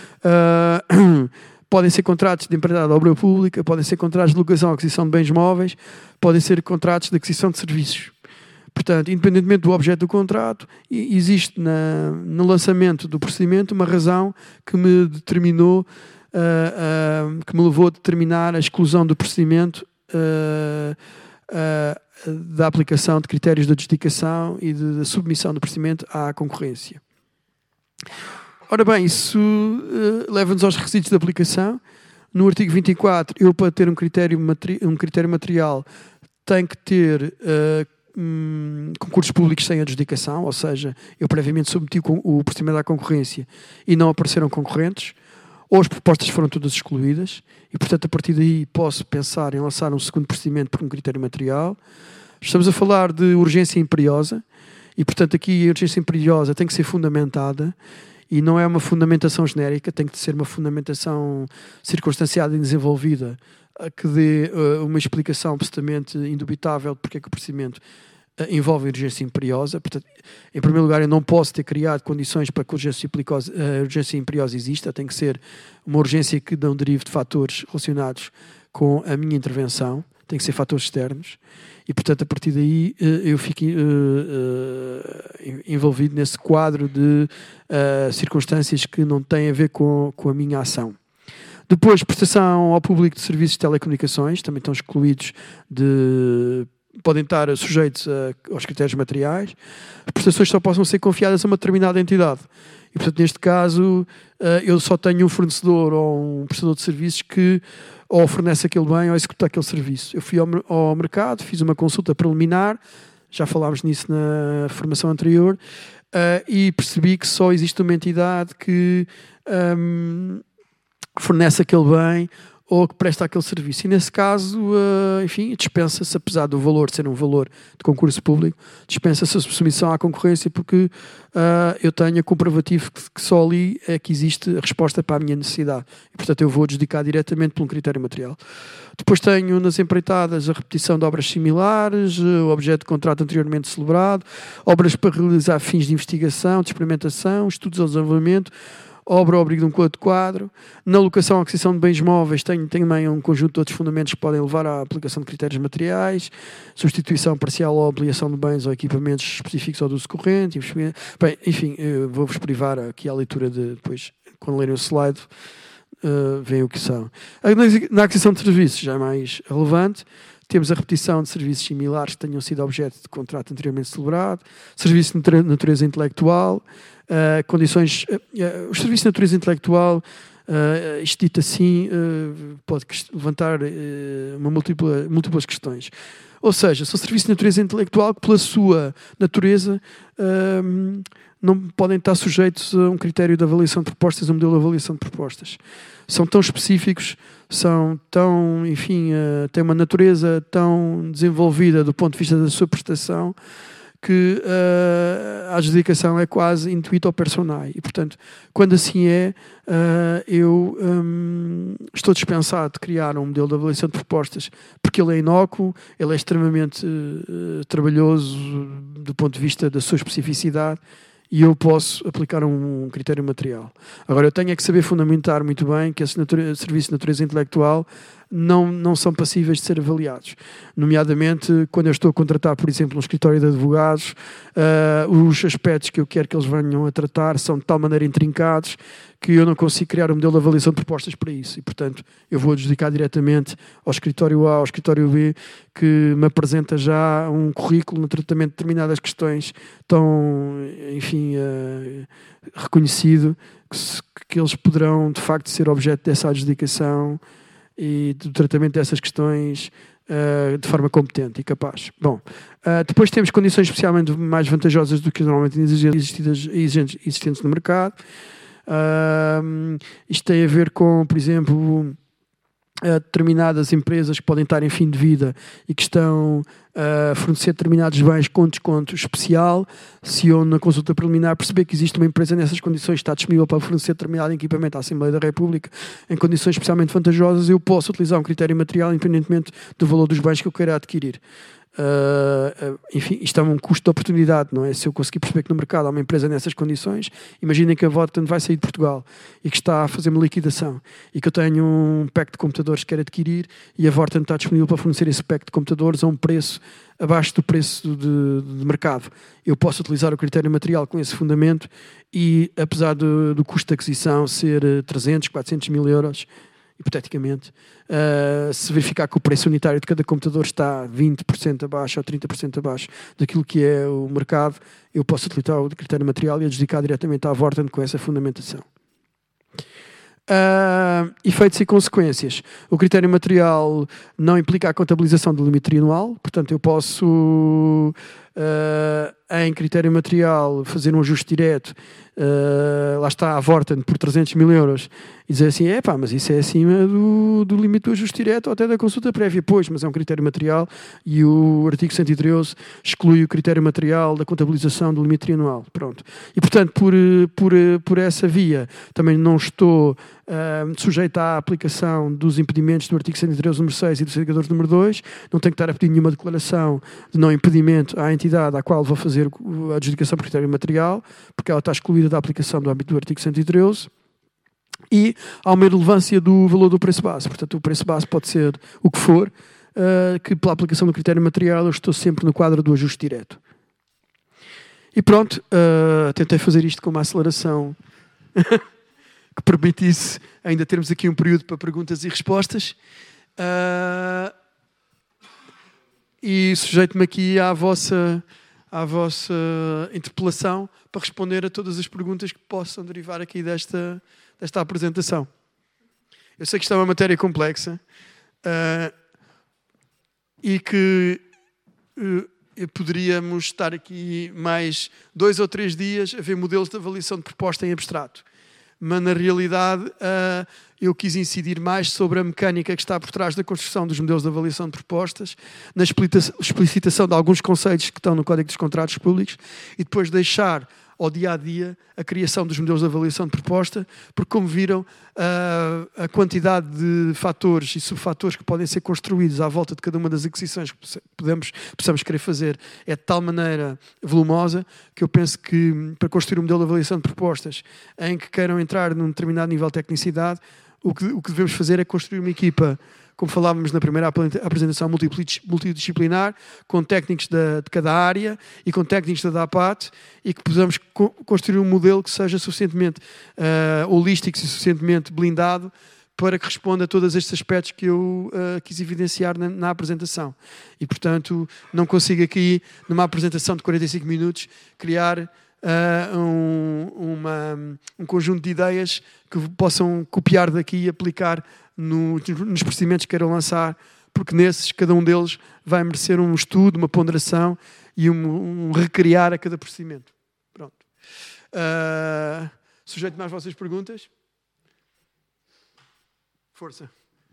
Podem ser contratos de empreitada de obra pública, podem ser contratos de locação ou aquisição de bens móveis, podem ser contratos de aquisição de serviços. Portanto, independentemente do objeto do contrato, existe no lançamento do procedimento uma razão que me determinou, que me levou a determinar a exclusão do procedimento da aplicação de critérios de adjudicação e da submissão do procedimento à concorrência. Ora bem, isso leva-nos aos requisitos de aplicação. No artigo 24, eu para ter um critério material tenho que ter concursos públicos sem adjudicação, ou seja, eu previamente submeti o procedimento à concorrência e não apareceram concorrentes, ou as propostas foram todas excluídas, e portanto a partir daí posso pensar em lançar um segundo procedimento por um critério material. Estamos a falar de urgência imperiosa, e portanto aqui a urgência imperiosa tem que ser fundamentada, e não é uma fundamentação genérica, tem que ser uma fundamentação circunstanciada e desenvolvida que dê uma explicação absolutamente indubitável de porque é que o procedimento envolve urgência imperiosa. Portanto, em primeiro lugar, eu não posso ter criado condições para que a urgência imperiosa exista, tem que ser uma urgência que não derive de fatores relacionados com a minha intervenção, tem que ser fatores externos. E, portanto, a partir daí eu fico envolvido nesse quadro de circunstâncias que não têm a ver com a minha ação. Depois, prestação ao público de serviços de telecomunicações, também estão excluídos podem estar sujeitos aos critérios materiais. As prestações só possam ser confiadas a uma determinada entidade. E, portanto, neste caso, eu só tenho um fornecedor ou um prestador de serviços que ou fornece aquele bem ou executa aquele serviço. Eu fui ao mercado, fiz uma consulta preliminar, já falámos nisso na formação anterior, e percebi que só existe uma entidade que fornece aquele bem ou que presta aquele serviço. E nesse caso, enfim, dispensa-se, apesar do valor ser um valor de concurso público, dispensa-se a submissão à concorrência porque eu tenho a comprovativo que só ali é que existe a resposta para a minha necessidade. E, portanto, eu vou adjudicar diretamente por um critério material. Depois tenho nas empreitadas a repetição de obras similares, o objeto de contrato anteriormente celebrado, obras para realizar fins de investigação, de experimentação, estudos ao desenvolvimento, obra ao abrigo de um colete de quadro. Na locação ou aquisição de bens móveis tenho também um conjunto de outros fundamentos que podem levar à aplicação de critérios materiais, substituição parcial ou ampliação de bens ou equipamentos específicos ao do uso corrente. Bem, enfim, vou-vos privar aqui à leitura de depois, quando lerem o slide, veem o que são. Na aquisição de serviços, já é mais relevante, temos a repetição de serviços similares que tenham sido objeto de contrato anteriormente celebrado, serviço de natureza intelectual, condições. Os serviços de natureza intelectual Isto dito assim pode levantar múltiplas questões. Ou seja, são serviços de natureza intelectual que, pela sua natureza, não podem estar sujeitos a um critério de avaliação de propostas, um modelo de avaliação de propostas. São tão específicos, são tão, enfim, têm uma natureza tão desenvolvida do ponto de vista da sua prestação que a adjudicação é quase intuito personae. E, portanto, quando assim é, eu estou dispensado de criar um modelo de avaliação de propostas, porque ele é inócuo, ele é extremamente trabalhoso do ponto de vista da sua especificidade, e eu posso aplicar um critério material. Agora, eu tenho é que saber fundamentar muito bem que esses serviços de natureza intelectual não são passíveis de ser avaliados. Nomeadamente, quando eu estou a contratar, por exemplo, um escritório de advogados, os aspectos que eu quero que eles venham a tratar são de tal maneira intrincados que eu não consigo criar um modelo de avaliação de propostas para isso. E, portanto, eu vou adjudicar diretamente ao escritório A, ao escritório B, que me apresenta já um currículo no tratamento de determinadas questões tão, enfim, reconhecido, que eles poderão, de facto, ser objeto dessa adjudicação e do tratamento dessas questões de forma competente e capaz. Bom, depois temos condições especialmente mais vantajosas do que normalmente existentes no mercado. Isto tem a ver com, por exemplo, determinadas empresas que podem estar em fim de vida e que estão a fornecer determinados bens com desconto especial. Se eu, na consulta preliminar, perceber que existe uma empresa nessas condições, está disponível para fornecer determinado equipamento à Assembleia da República em condições especialmente vantajosas, eu posso utilizar um critério material independentemente do valor dos bens que eu queira adquirir. Enfim, isto é um custo de oportunidade, não é? Se eu conseguir perceber que no mercado há uma empresa nessas condições, imaginem que a Vorten vai sair de Portugal e que está a fazer uma liquidação e que eu tenho um pack de computadores que quero adquirir e a Vorten está disponível para fornecer esse pack de computadores a um preço abaixo do preço de mercado. Eu posso utilizar o critério material com esse fundamento e, apesar do custo de aquisição ser 300, 400 mil euros, hipoteticamente, se verificar que o preço unitário de cada computador está 20% abaixo ou 30% abaixo daquilo que é o mercado, eu posso utilizar o critério material e adjudicar diretamente à Vorten com essa fundamentação. Efeitos e consequências. O critério material não implica a contabilização do limite trianual, portanto eu posso, em critério material, fazer um ajuste direto, lá está a Vorten por 300 mil euros e dizer assim, mas isso é acima do limite do ajuste direto ou até da consulta prévia. Pois, mas é um critério material e o artigo 113 exclui o critério material da contabilização do limite trianual. Pronto. E, portanto, por essa via, também não estou sujeito à aplicação dos impedimentos do artigo 113 número 6 e dos indicadores número 2, não tenho que estar a pedir nenhuma declaração de não impedimento à entidade à qual vou fazer a adjudicação por critério material, porque ela está excluída da aplicação do âmbito do artigo 113, e há uma relevância do valor do preço base. Portanto, o preço base pode ser o que for, que pela aplicação do critério material eu estou sempre no quadro do ajuste direto. E pronto, tentei fazer isto com uma aceleração que permitisse ainda termos aqui um período para perguntas e respostas. E sujeito-me aqui à vossa interpelação para responder a todas as perguntas que possam derivar aqui desta apresentação. Eu sei que isto é uma matéria complexa e que poderíamos estar aqui mais 2 ou 3 dias a ver modelos de avaliação de proposta em abstrato. Mas, na realidade, eu quis incidir mais sobre a mecânica que está por trás da construção dos modelos de avaliação de propostas, na explicitação de alguns conceitos que estão no Código dos Contratos Públicos e depois deixar ao dia-a-dia a criação dos modelos de avaliação de proposta, porque, como viram, a quantidade de fatores e subfatores que podem ser construídos à volta de cada uma das aquisições que possamos querer fazer é de tal maneira volumosa que eu penso que, para construir um modelo de avaliação de propostas em que queiram entrar num determinado nível de tecnicidade, o que devemos fazer é construir uma equipa, como falávamos na primeira apresentação, multidisciplinar, com técnicos de cada área e com técnicos da DAPAT, e que possamos construir um modelo que seja suficientemente holístico e suficientemente blindado para que responda a todos estes aspectos que eu quis evidenciar na apresentação. E, portanto, não consigo aqui, numa apresentação de 45 minutos, criar um conjunto de ideias que possam copiar daqui e aplicar nos procedimentos que queiram lançar, porque nesses, cada um deles vai merecer um estudo, uma ponderação e um recriar a cada procedimento. Pronto. Sujeito mais vossas perguntas? Força.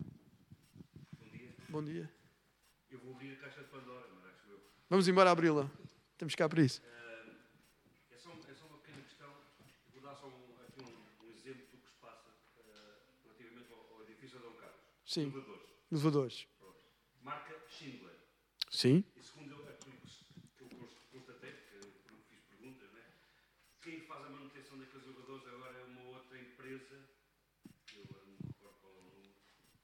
Bom dia. Eu vou abrir a caixa de Pandora, mas acho eu. Vamos embora abri-la. Estamos cá para isso. É só uma pequena questão. Vou dar só aqui um exemplo do que se passa relativamente ao edifício de Dom Carlos. Sim. Elevadores. Marca Schindler. Sim. E segundo aquilo que eu constatei, porque fiz perguntas, né? Quem faz a manutenção daqueles elevadores agora é uma outra empresa. Eu não me recordo qual é o nome.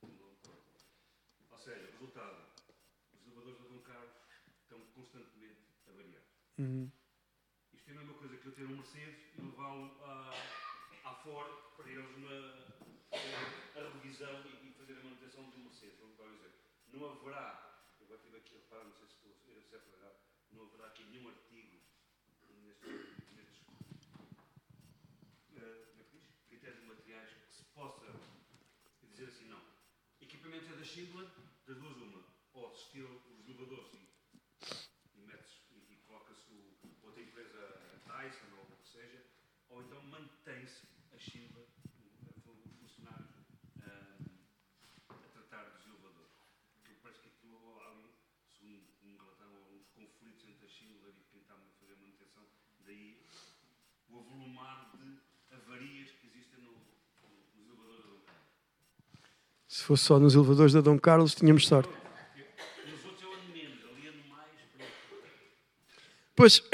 Ou seja, resultado. Os elevadores de Dom Carlos estão constantemente a variar. Isto é a mesma coisa que eu ter um Mercedes e levá-lo à Ford para eles a revisão e fazer a manutenção do Mercedes. Vamos dizer. Não haverá, eu agora estive aqui a reparar, não sei se estou a ser certo ou errado, não haverá aqui nenhum artigo nestes critérios de materiais que se possa dizer assim, não. Equipamentos é da Schindler, das duas uma. Ou se tira os elevadores e coloca-se outra empresa, a Tyson ou o que seja, ou então mantém-se a Schindler, os funcionários a tratar dos elevadores. Porque parece que aquilo há ali, segundo me relataram, alguns conflitos entre a Schindler e quem está a fazer a manutenção, daí o avolumar de avarias que existem nos elevadores da Dom Carlos. Se fosse só nos elevadores da Dom Carlos, tínhamos sorte. Nos outros eu ando menos, ali ando mais. Pois,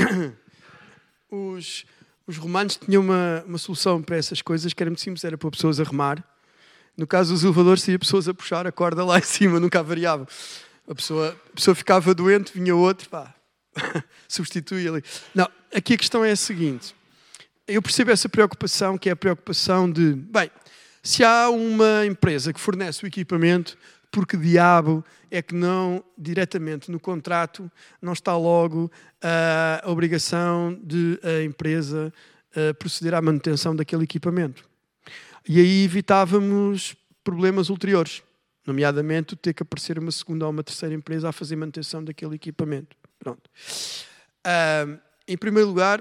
os romanos tinham uma solução para essas coisas que era muito simples, era pôr pessoas a remar. No caso dos elevadores, seria pessoas a puxar a corda lá em cima, nunca variava. A pessoa ficava doente, vinha outro, substitui ali. Não, aqui a questão é a seguinte. Eu percebo essa preocupação, que é a preocupação de, se há uma empresa que fornece o equipamento, por que diabo é que não, diretamente no contrato, não está logo a obrigação de a empresa proceder à manutenção daquele equipamento? E aí evitávamos problemas ulteriores, nomeadamente ter que aparecer uma segunda ou uma terceira empresa a fazer manutenção daquele equipamento. Pronto. Em primeiro lugar,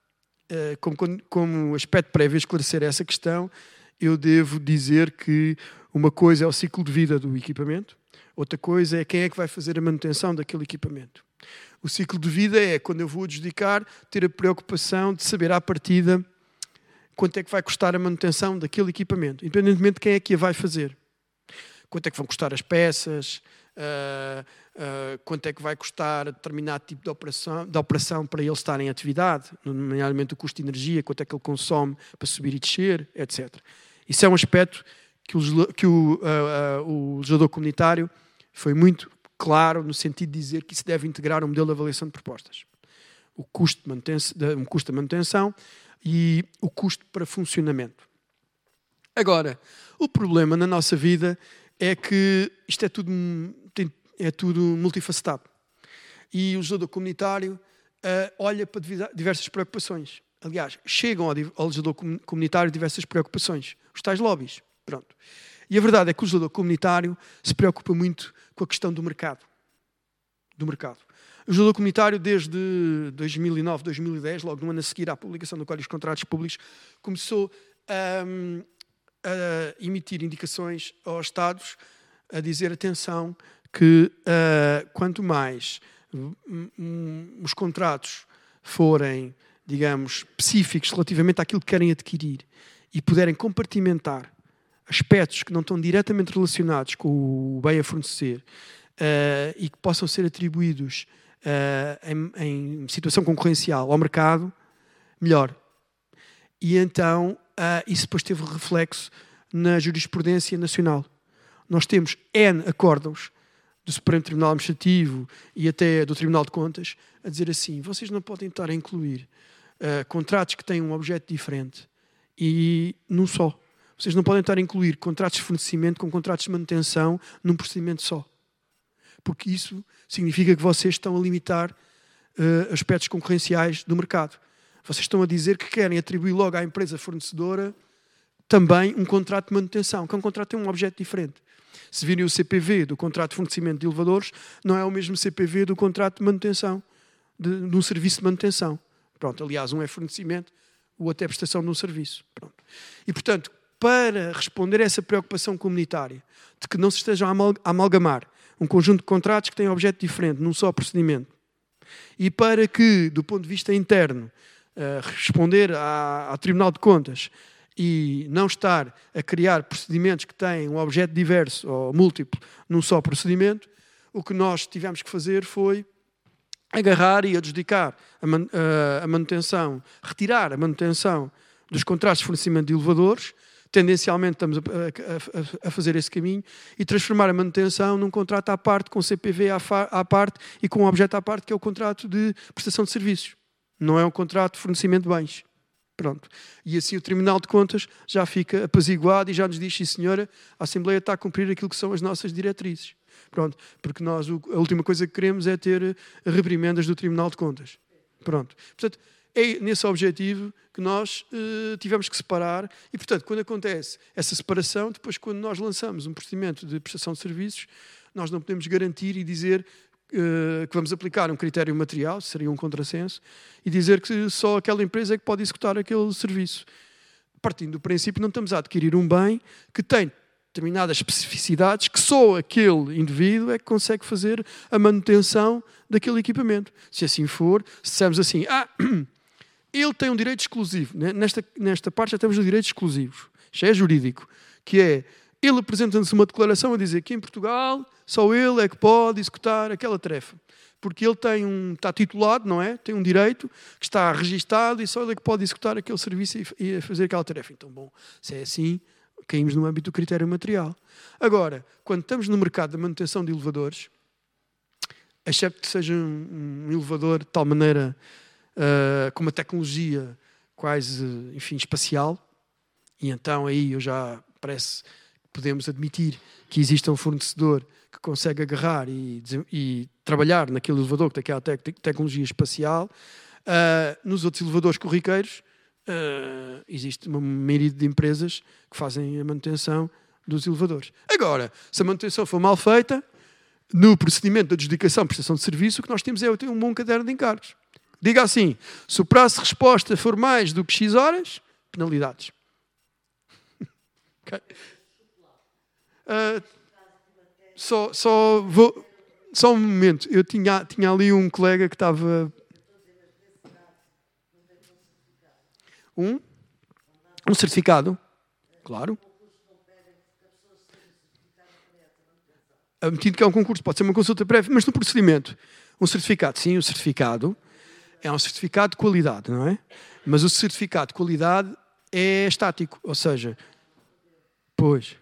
como aspecto prévio a esclarecer essa questão, eu devo dizer que uma coisa é o ciclo de vida do equipamento, outra coisa é quem é que vai fazer a manutenção daquele equipamento. O ciclo de vida é, quando eu vou adjudicar, ter a preocupação de saber à partida quanto é que vai custar a manutenção daquele equipamento, independentemente de quem é que a vai fazer. Quanto é que vão custar as peças, quanto é que vai custar determinado tipo de operação para ele estar em atividade, nomeadamente o custo de energia, quanto é que ele consome para subir e descer, etc. Isso é um aspecto que o legislador comunitário foi muito claro no sentido de dizer que isso deve integrar um modelo de avaliação de propostas. O custo de manutenção e o custo para funcionamento. Agora, o problema na nossa vida é que isto é tudo multifacetado. E o legislador comunitário olha para diversas preocupações. Aliás, chegam ao legislador comunitário diversas preocupações. Os tais lobbies. Pronto. E a verdade é que o legislador comunitário se preocupa muito com a questão do mercado. O legislador comunitário, desde 2009, 2010, logo no ano a seguir à publicação do Código dos Contratos Públicos, começou a emitir indicações aos Estados a dizer, atenção, que quanto mais os contratos forem, digamos, específicos relativamente àquilo que querem adquirir e puderem compartimentar aspectos que não estão diretamente relacionados com o bem a fornecer e que possam ser atribuídos em situação concorrencial ao mercado, melhor. E então isso depois teve reflexo na jurisprudência nacional. Nós temos N acórdãos do Supremo Tribunal Administrativo e até do Tribunal de Contas a dizer assim, vocês não podem estar a incluir contratos que têm um objeto diferente e num só. Vocês não podem estar a incluir contratos de fornecimento com contratos de manutenção num procedimento só. Porque isso significa que vocês estão a limitar aspectos concorrenciais do mercado. Vocês estão a dizer que querem atribuir logo à empresa fornecedora também um contrato de manutenção, que é um contrato que tem um objeto diferente. Se virem o CPV do contrato de fornecimento de elevadores, não é o mesmo CPV do contrato de manutenção, de um serviço de manutenção. Pronto, aliás, um é fornecimento, o outro é prestação de um serviço. Pronto. E, portanto, para responder a essa preocupação comunitária de que não se estejam a amalgamar um conjunto de contratos que têm objeto diferente num só procedimento, e para que, do ponto de vista interno, responder ao Tribunal de Contas e não estar a criar procedimentos que têm um objeto diverso ou múltiplo num só procedimento, o que nós tivemos que fazer foi agarrar e adjudicar a manutenção, retirar a manutenção dos contratos de fornecimento de elevadores. Tendencialmente estamos a fazer esse caminho e transformar a manutenção num contrato à parte, com CPV à parte e com um objeto à parte, que é o contrato de prestação de serviços. Não é um contrato de fornecimento de bens. Pronto. E assim o Tribunal de Contas já fica apaziguado e já nos diz: sim, senhora, a Assembleia está a cumprir aquilo que são as nossas diretrizes. Pronto. Porque nós, a última coisa que queremos é ter reprimendas do Tribunal de Contas. Pronto. Portanto, é nesse objetivo que nós tivemos que separar e, portanto, quando acontece essa separação, depois quando nós lançamos um procedimento de prestação de serviços, nós não podemos garantir e dizer que vamos aplicar um critério material, seria um contrassenso, e dizer que só aquela empresa é que pode executar aquele serviço. Partindo do princípio, não estamos a adquirir um bem que tem determinadas especificidades que só aquele indivíduo é que consegue fazer a manutenção daquele equipamento. Se assim for, se dissermos assim, ele tem um direito exclusivo. Nesta parte já temos o direito exclusivo. Já é jurídico. Que é, ele apresenta-nos uma declaração a dizer que em Portugal só ele é que pode executar aquela tarefa. Porque ele está titulado, não é? Tem um direito que está registado e só ele é que pode executar aquele serviço e fazer aquela tarefa. Então, bom, se é assim, caímos no âmbito do critério material. Agora, quando estamos no mercado da manutenção de elevadores, excepto que seja um elevador de tal maneira com uma tecnologia quase, enfim, espacial, e então aí parece que podemos admitir que existe um fornecedor que consegue agarrar e trabalhar naquele elevador que tem aquela tecnologia espacial. Nos outros elevadores corriqueiros existe uma maioria de empresas que fazem a manutenção dos elevadores. Agora, se a manutenção for mal feita, no procedimento de adjudicação e prestação de serviço, o que nós temos é um bom caderno de encargos. Diga assim, se o prazo de resposta for mais do que X horas, penalidades. Okay. Só um momento. Eu tinha ali um colega que estava... Um certificado? Claro. Admitido que é um concurso, pode ser uma consulta prévia, mas no procedimento. Um certificado, sim, o certificado é um certificado de qualidade, não é? Mas o certificado de qualidade é estático, ou seja, pois...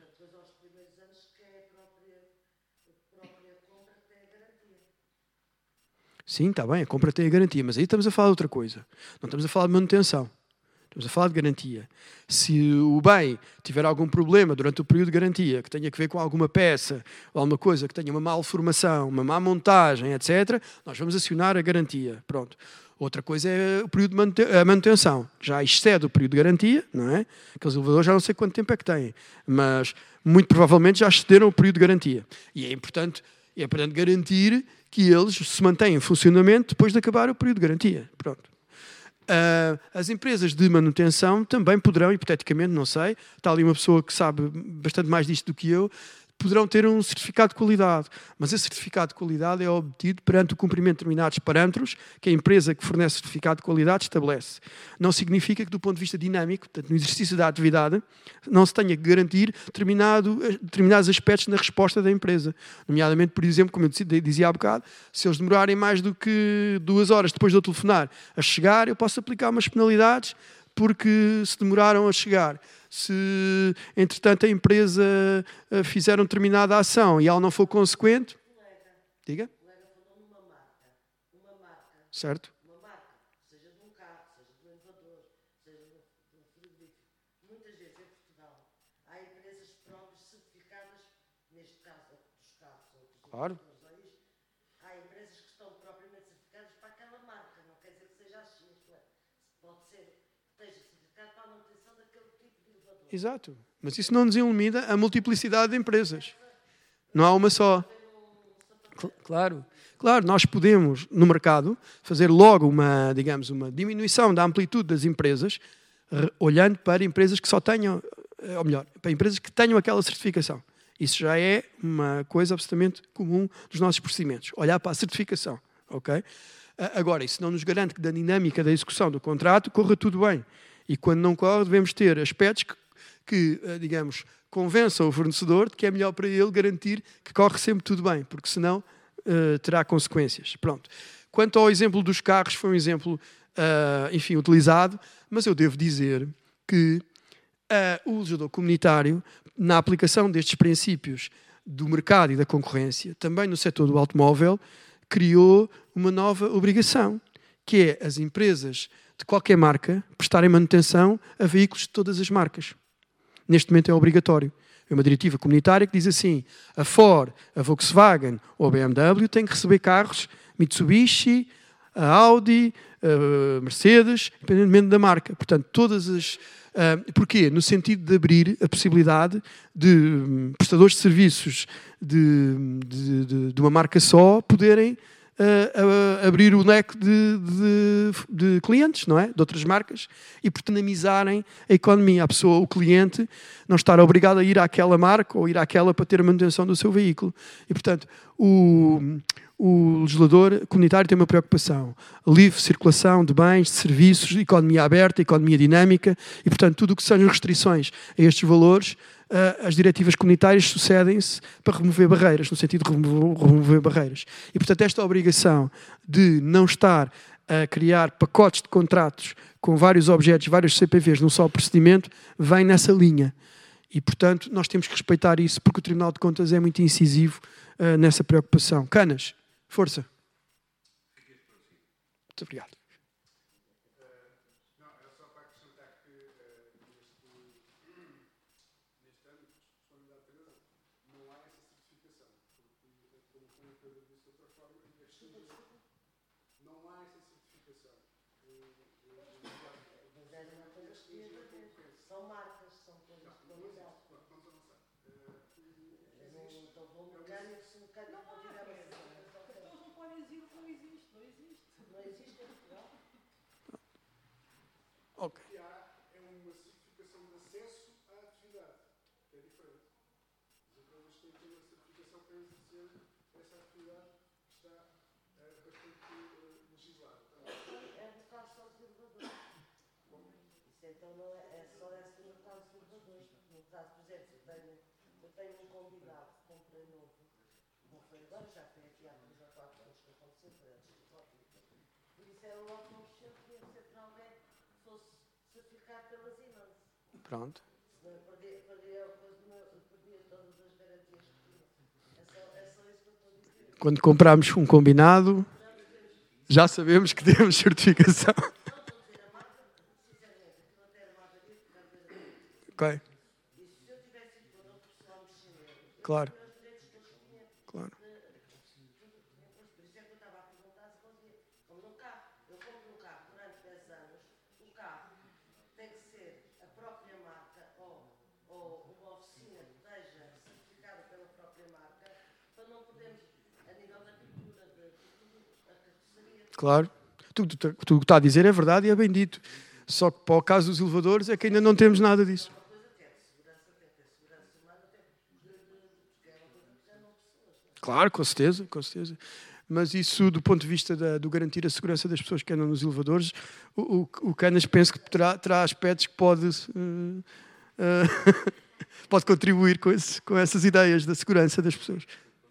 Sim, está bem, a compra tem a garantia, mas aí estamos a falar de outra coisa. Não estamos a falar de manutenção. Estamos a falar de garantia. Se o bem tiver algum problema durante o período de garantia, que tenha que ver com alguma peça, ou alguma coisa que tenha uma malformação, uma má montagem, etc., nós vamos acionar a garantia. Pronto. Outra coisa é o período de manutenção. Já excede o período de garantia, não é? Aqueles elevadores já não sei quanto tempo é que têm, mas muito provavelmente já excederam o período de garantia. E é importante garantir que eles se mantêm em funcionamento depois de acabar o período de garantia. Pronto. As empresas de manutenção também poderão, hipoteticamente, não sei, está ali uma pessoa que sabe bastante mais disto do que eu, poderão ter um certificado de qualidade. Mas esse certificado de qualidade é obtido perante o cumprimento de determinados parâmetros que a empresa que fornece certificado de qualidade estabelece. Não significa que, do ponto de vista dinâmico, portanto, no exercício da atividade, não se tenha que garantir determinados aspectos na resposta da empresa. Nomeadamente, por exemplo, como eu dizia há bocado, se eles demorarem mais do que 2 horas depois de eu telefonar a chegar, eu posso aplicar umas penalidades porque se demoraram a chegar. Se, entretanto, a empresa fizer uma determinada ação e ela não for consequente... Diga? O colega falou numa marca. Certo. Uma marca, seja de um carro, seja de um elevador, seja de um frigorífico. Muitas vezes em Portugal há empresas próprias certificadas, neste caso dos carros ou dos Claro. elevadores, há empresas que estão propriamente certificadas para aquela marca, não quer dizer que seja assim. pode ser que esteja certificado para a manutenção daquele tipo de elevador. Exato. Mas isso não nos elimina a multiplicidade de empresas. Não há uma só. Claro. Claro, nós podemos, no mercado, fazer logo uma diminuição da amplitude das empresas, olhando para empresas que só tenham, ou melhor, para empresas que tenham aquela certificação. Isso já é uma coisa absolutamente comum dos nossos procedimentos. Olhar para a certificação. Okay? Agora, isso não nos garante que da dinâmica da execução do contrato corra tudo bem. E quando não corre, devemos ter aspectos que convençam o fornecedor de que é melhor para ele garantir que corre sempre tudo bem, porque senão terá consequências. Pronto. Quanto ao exemplo dos carros, foi um exemplo, utilizado, mas eu devo dizer que o legislador comunitário, na aplicação destes princípios do mercado e da concorrência, também no setor do automóvel, criou uma nova obrigação, que é as empresas de qualquer marca prestarem manutenção a veículos de todas as marcas. Neste momento é obrigatório. É uma diretiva comunitária que diz assim: a Ford, a Volkswagen ou a BMW têm que receber carros Mitsubishi, a Audi, a Mercedes, independentemente da marca. Portanto, todas as... porquê? No sentido de abrir a possibilidade de prestadores de serviços de uma marca só poderem abrir o leque de clientes, não é? De outras marcas, e portanto dinamizarem a economia. A pessoa, o cliente, não estar obrigado a ir àquela marca ou ir àquela para ter a manutenção do seu veículo. E portanto, o legislador comunitário tem uma preocupação: livre circulação de bens, de serviços, economia aberta, economia dinâmica, e portanto tudo o que sejam restrições a estes valores, as diretivas comunitárias sucedem-se para remover barreiras, no sentido de remover barreiras. E portanto esta obrigação de não estar a criar pacotes de contratos com vários objetos, vários CPVs num só procedimento, vem nessa linha. E portanto nós temos que respeitar isso, porque o Tribunal de Contas é muito incisivo nessa preocupação. Canas, força. Muito obrigado. São marcas, são coisas de qualidade. Então vou mecânico, se o mecânico não tiver uma certificação. Eles não podem dizer que não existe, não existe. Não existe em Portugal. Ok. O que há é uma certificação de acesso à atividade, que é diferente. As empresas têm que ter uma certificação para exercer essa atividade que está bastante legislada. É no caso só dos elevadores. Isso então não é só esse no caso dos elevadores. No caso, por exemplo, eu tenho um combinado que comprei novo. Não foi agora, já foi aqui há 3 ou 4 anos que aconteceu, foi antes do Covid. Por isso era logo um cheiro que ia ser para alguém que fosse certificado pelas IMANs. Pronto. Senão eu perdia todas as garantias que tinha. É só isso que eu estou a dizer. Quando compramos um combinado, já sabemos que temos certificação. Ok. Claro. Claro. Por isso é que eu estava a perguntar se conseguia. Como no carro, eu compro um carro durante 10 anos, o carro tem que ser a própria marca ou uma oficina que esteja certificada pela própria marca, para não podermos, a nível da cultura, a carroceria. Claro. Tudo o que está a dizer é verdade e é bem dito. Só que para o caso dos elevadores é que ainda não temos nada disso. Claro, com certeza, com certeza. Mas isso, do ponto de vista do garantir a segurança das pessoas que andam nos elevadores, o Canas penso que terá aspectos que pode contribuir com essas ideias da segurança das pessoas.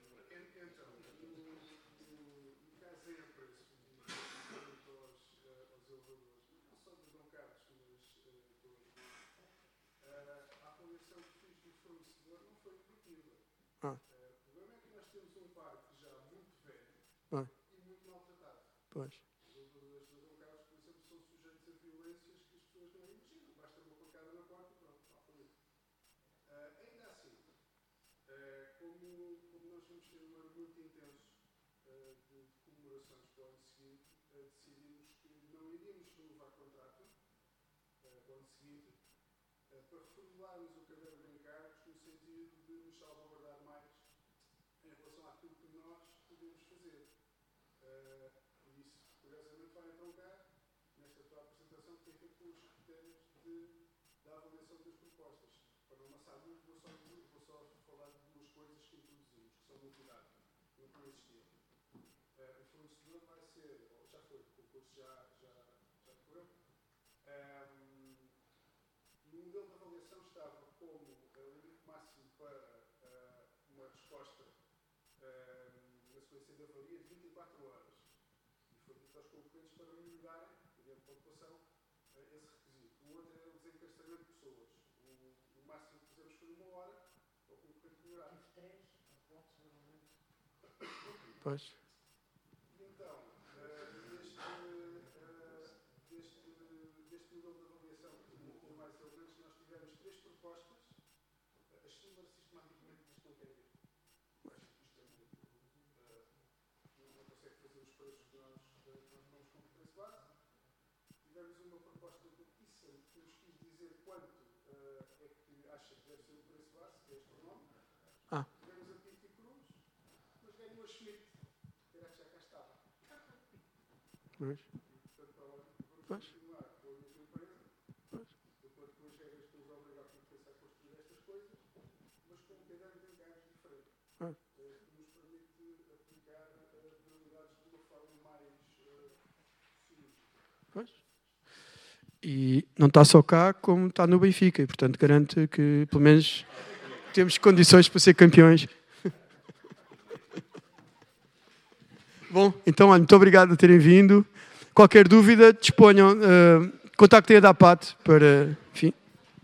Pois. Os elevadores de carros, por exemplo, são sujeitos a violências que as pessoas não imaginam. Basta uma pancada na porta e pronto, está falido. Ainda assim, como nós vamos ter um ano muito intenso de comemorações para o ano seguinte, decidimos que não iríamos renovar contrato o ano seguinte para reformularmos o caderno de encargos no sentido de nos salvaguardar mais em relação àquilo que nós podemos fazer. E isso, curiosamente, vai entroncar nesta tua apresentação que tem a ver com os critérios da avaliação das propostas. Para não amassar muito, vou só falar de duas coisas que introduzimos, que são novidade, que não existiam. O fornecedor vai ser, ou já foi, o concurso já decorreu. No modelo de avaliação estava como limite máximo para uma resposta na sequência da avaria de 24 horas. E foi dito aos concorrentes para melhorarem, mediante pontuação, esse requisito. O outro era o desencarceramento de pessoas. O máximo que fizemos foi 1 hora, para o concorrente melhorar. Tive 3 ou 4 normalmente. Pois. Então, deste modelo de avaliação, que mais elementos, nós tivemos 3 propostas. A Schindler sistematicamente diz que não quer ver. Isto é muito. Não consegue fazer os preços que nós vamos como preço base. Tivemos uma proposta do Thyssen que nos quis dizer quanto é que acha que deve ser o preço base, que é astronómico. Tivemos a Pinto e Cruz, mas ganhou a Schmidt, que era que já cá estava. Pois. Portanto, vamos continuar com a mesma empresa, de acordo com as regras que nos obrigam a pensar a construir estas coisas, mas com um caderno de encargos diferente, que nos permite aplicar prioridades de uma forma mais cirúrgica. Pois. E não está só cá, como está no Benfica. E, portanto, garante que, pelo menos, temos condições para ser campeões. Bom, então, olha, muito obrigado por terem vindo. Qualquer dúvida, disponham. Contactem a DAPAT para, enfim.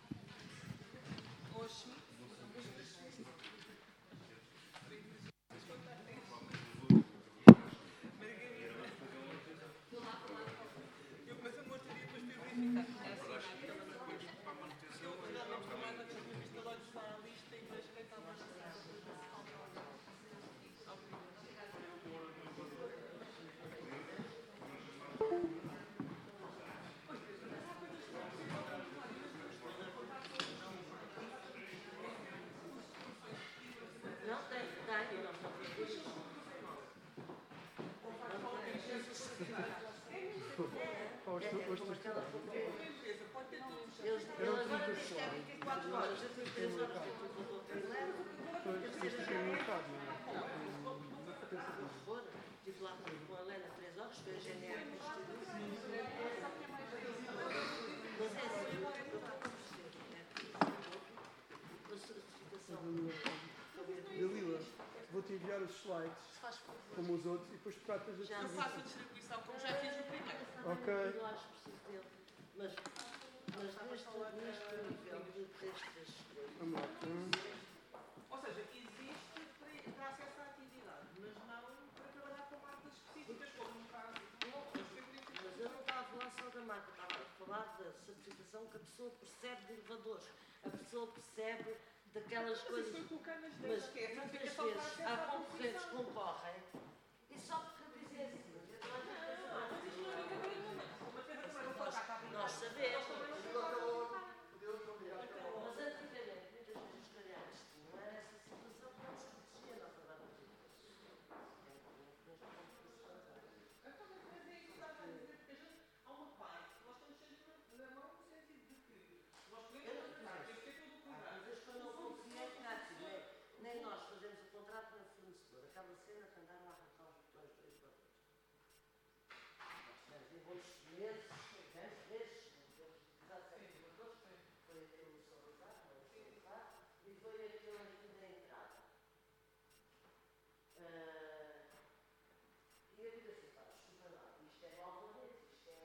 Não, tem. Estive lá com a Helena 3 horas, foi a GNR que mas é assim, Dalila, vou-te enviar os slides, como os outros, e depois tratas de Eu faço a distribuição como já fiz no primeiro. Ok. eu acho preciso dele. Mas neste nível de textos, Vamos lá. Ou seja, existe para acesso à atividade, mas não para trabalhar com marcas específicas, como no caso do mas eu não estava a falar só da marca, estava a falar da certificação que a pessoa percebe de elevadores, a pessoa percebe daquelas coisas. Isso foi colocando as Mas delas, que é a muitas certificação para vezes acesso há à concorrentes que profissão. concorrem e só porque dizem assim. Nós sabemos. Mas antigamente, muitas vezes os calhares tinham essa situação que não se protegia na verdade. Há uma parte que nós temos sempre na mão no sentido de que nós podemos usar, temos que ter todo o cuidado. Às vezes quando não confia é Cássio, nem nós fazemos o contrato com o fornecedor. Acaba a cena que andaram a arrancar os botões para ir para todos. Nós tivemos bons meses, 10 meses, foi aquele Salazar, e foi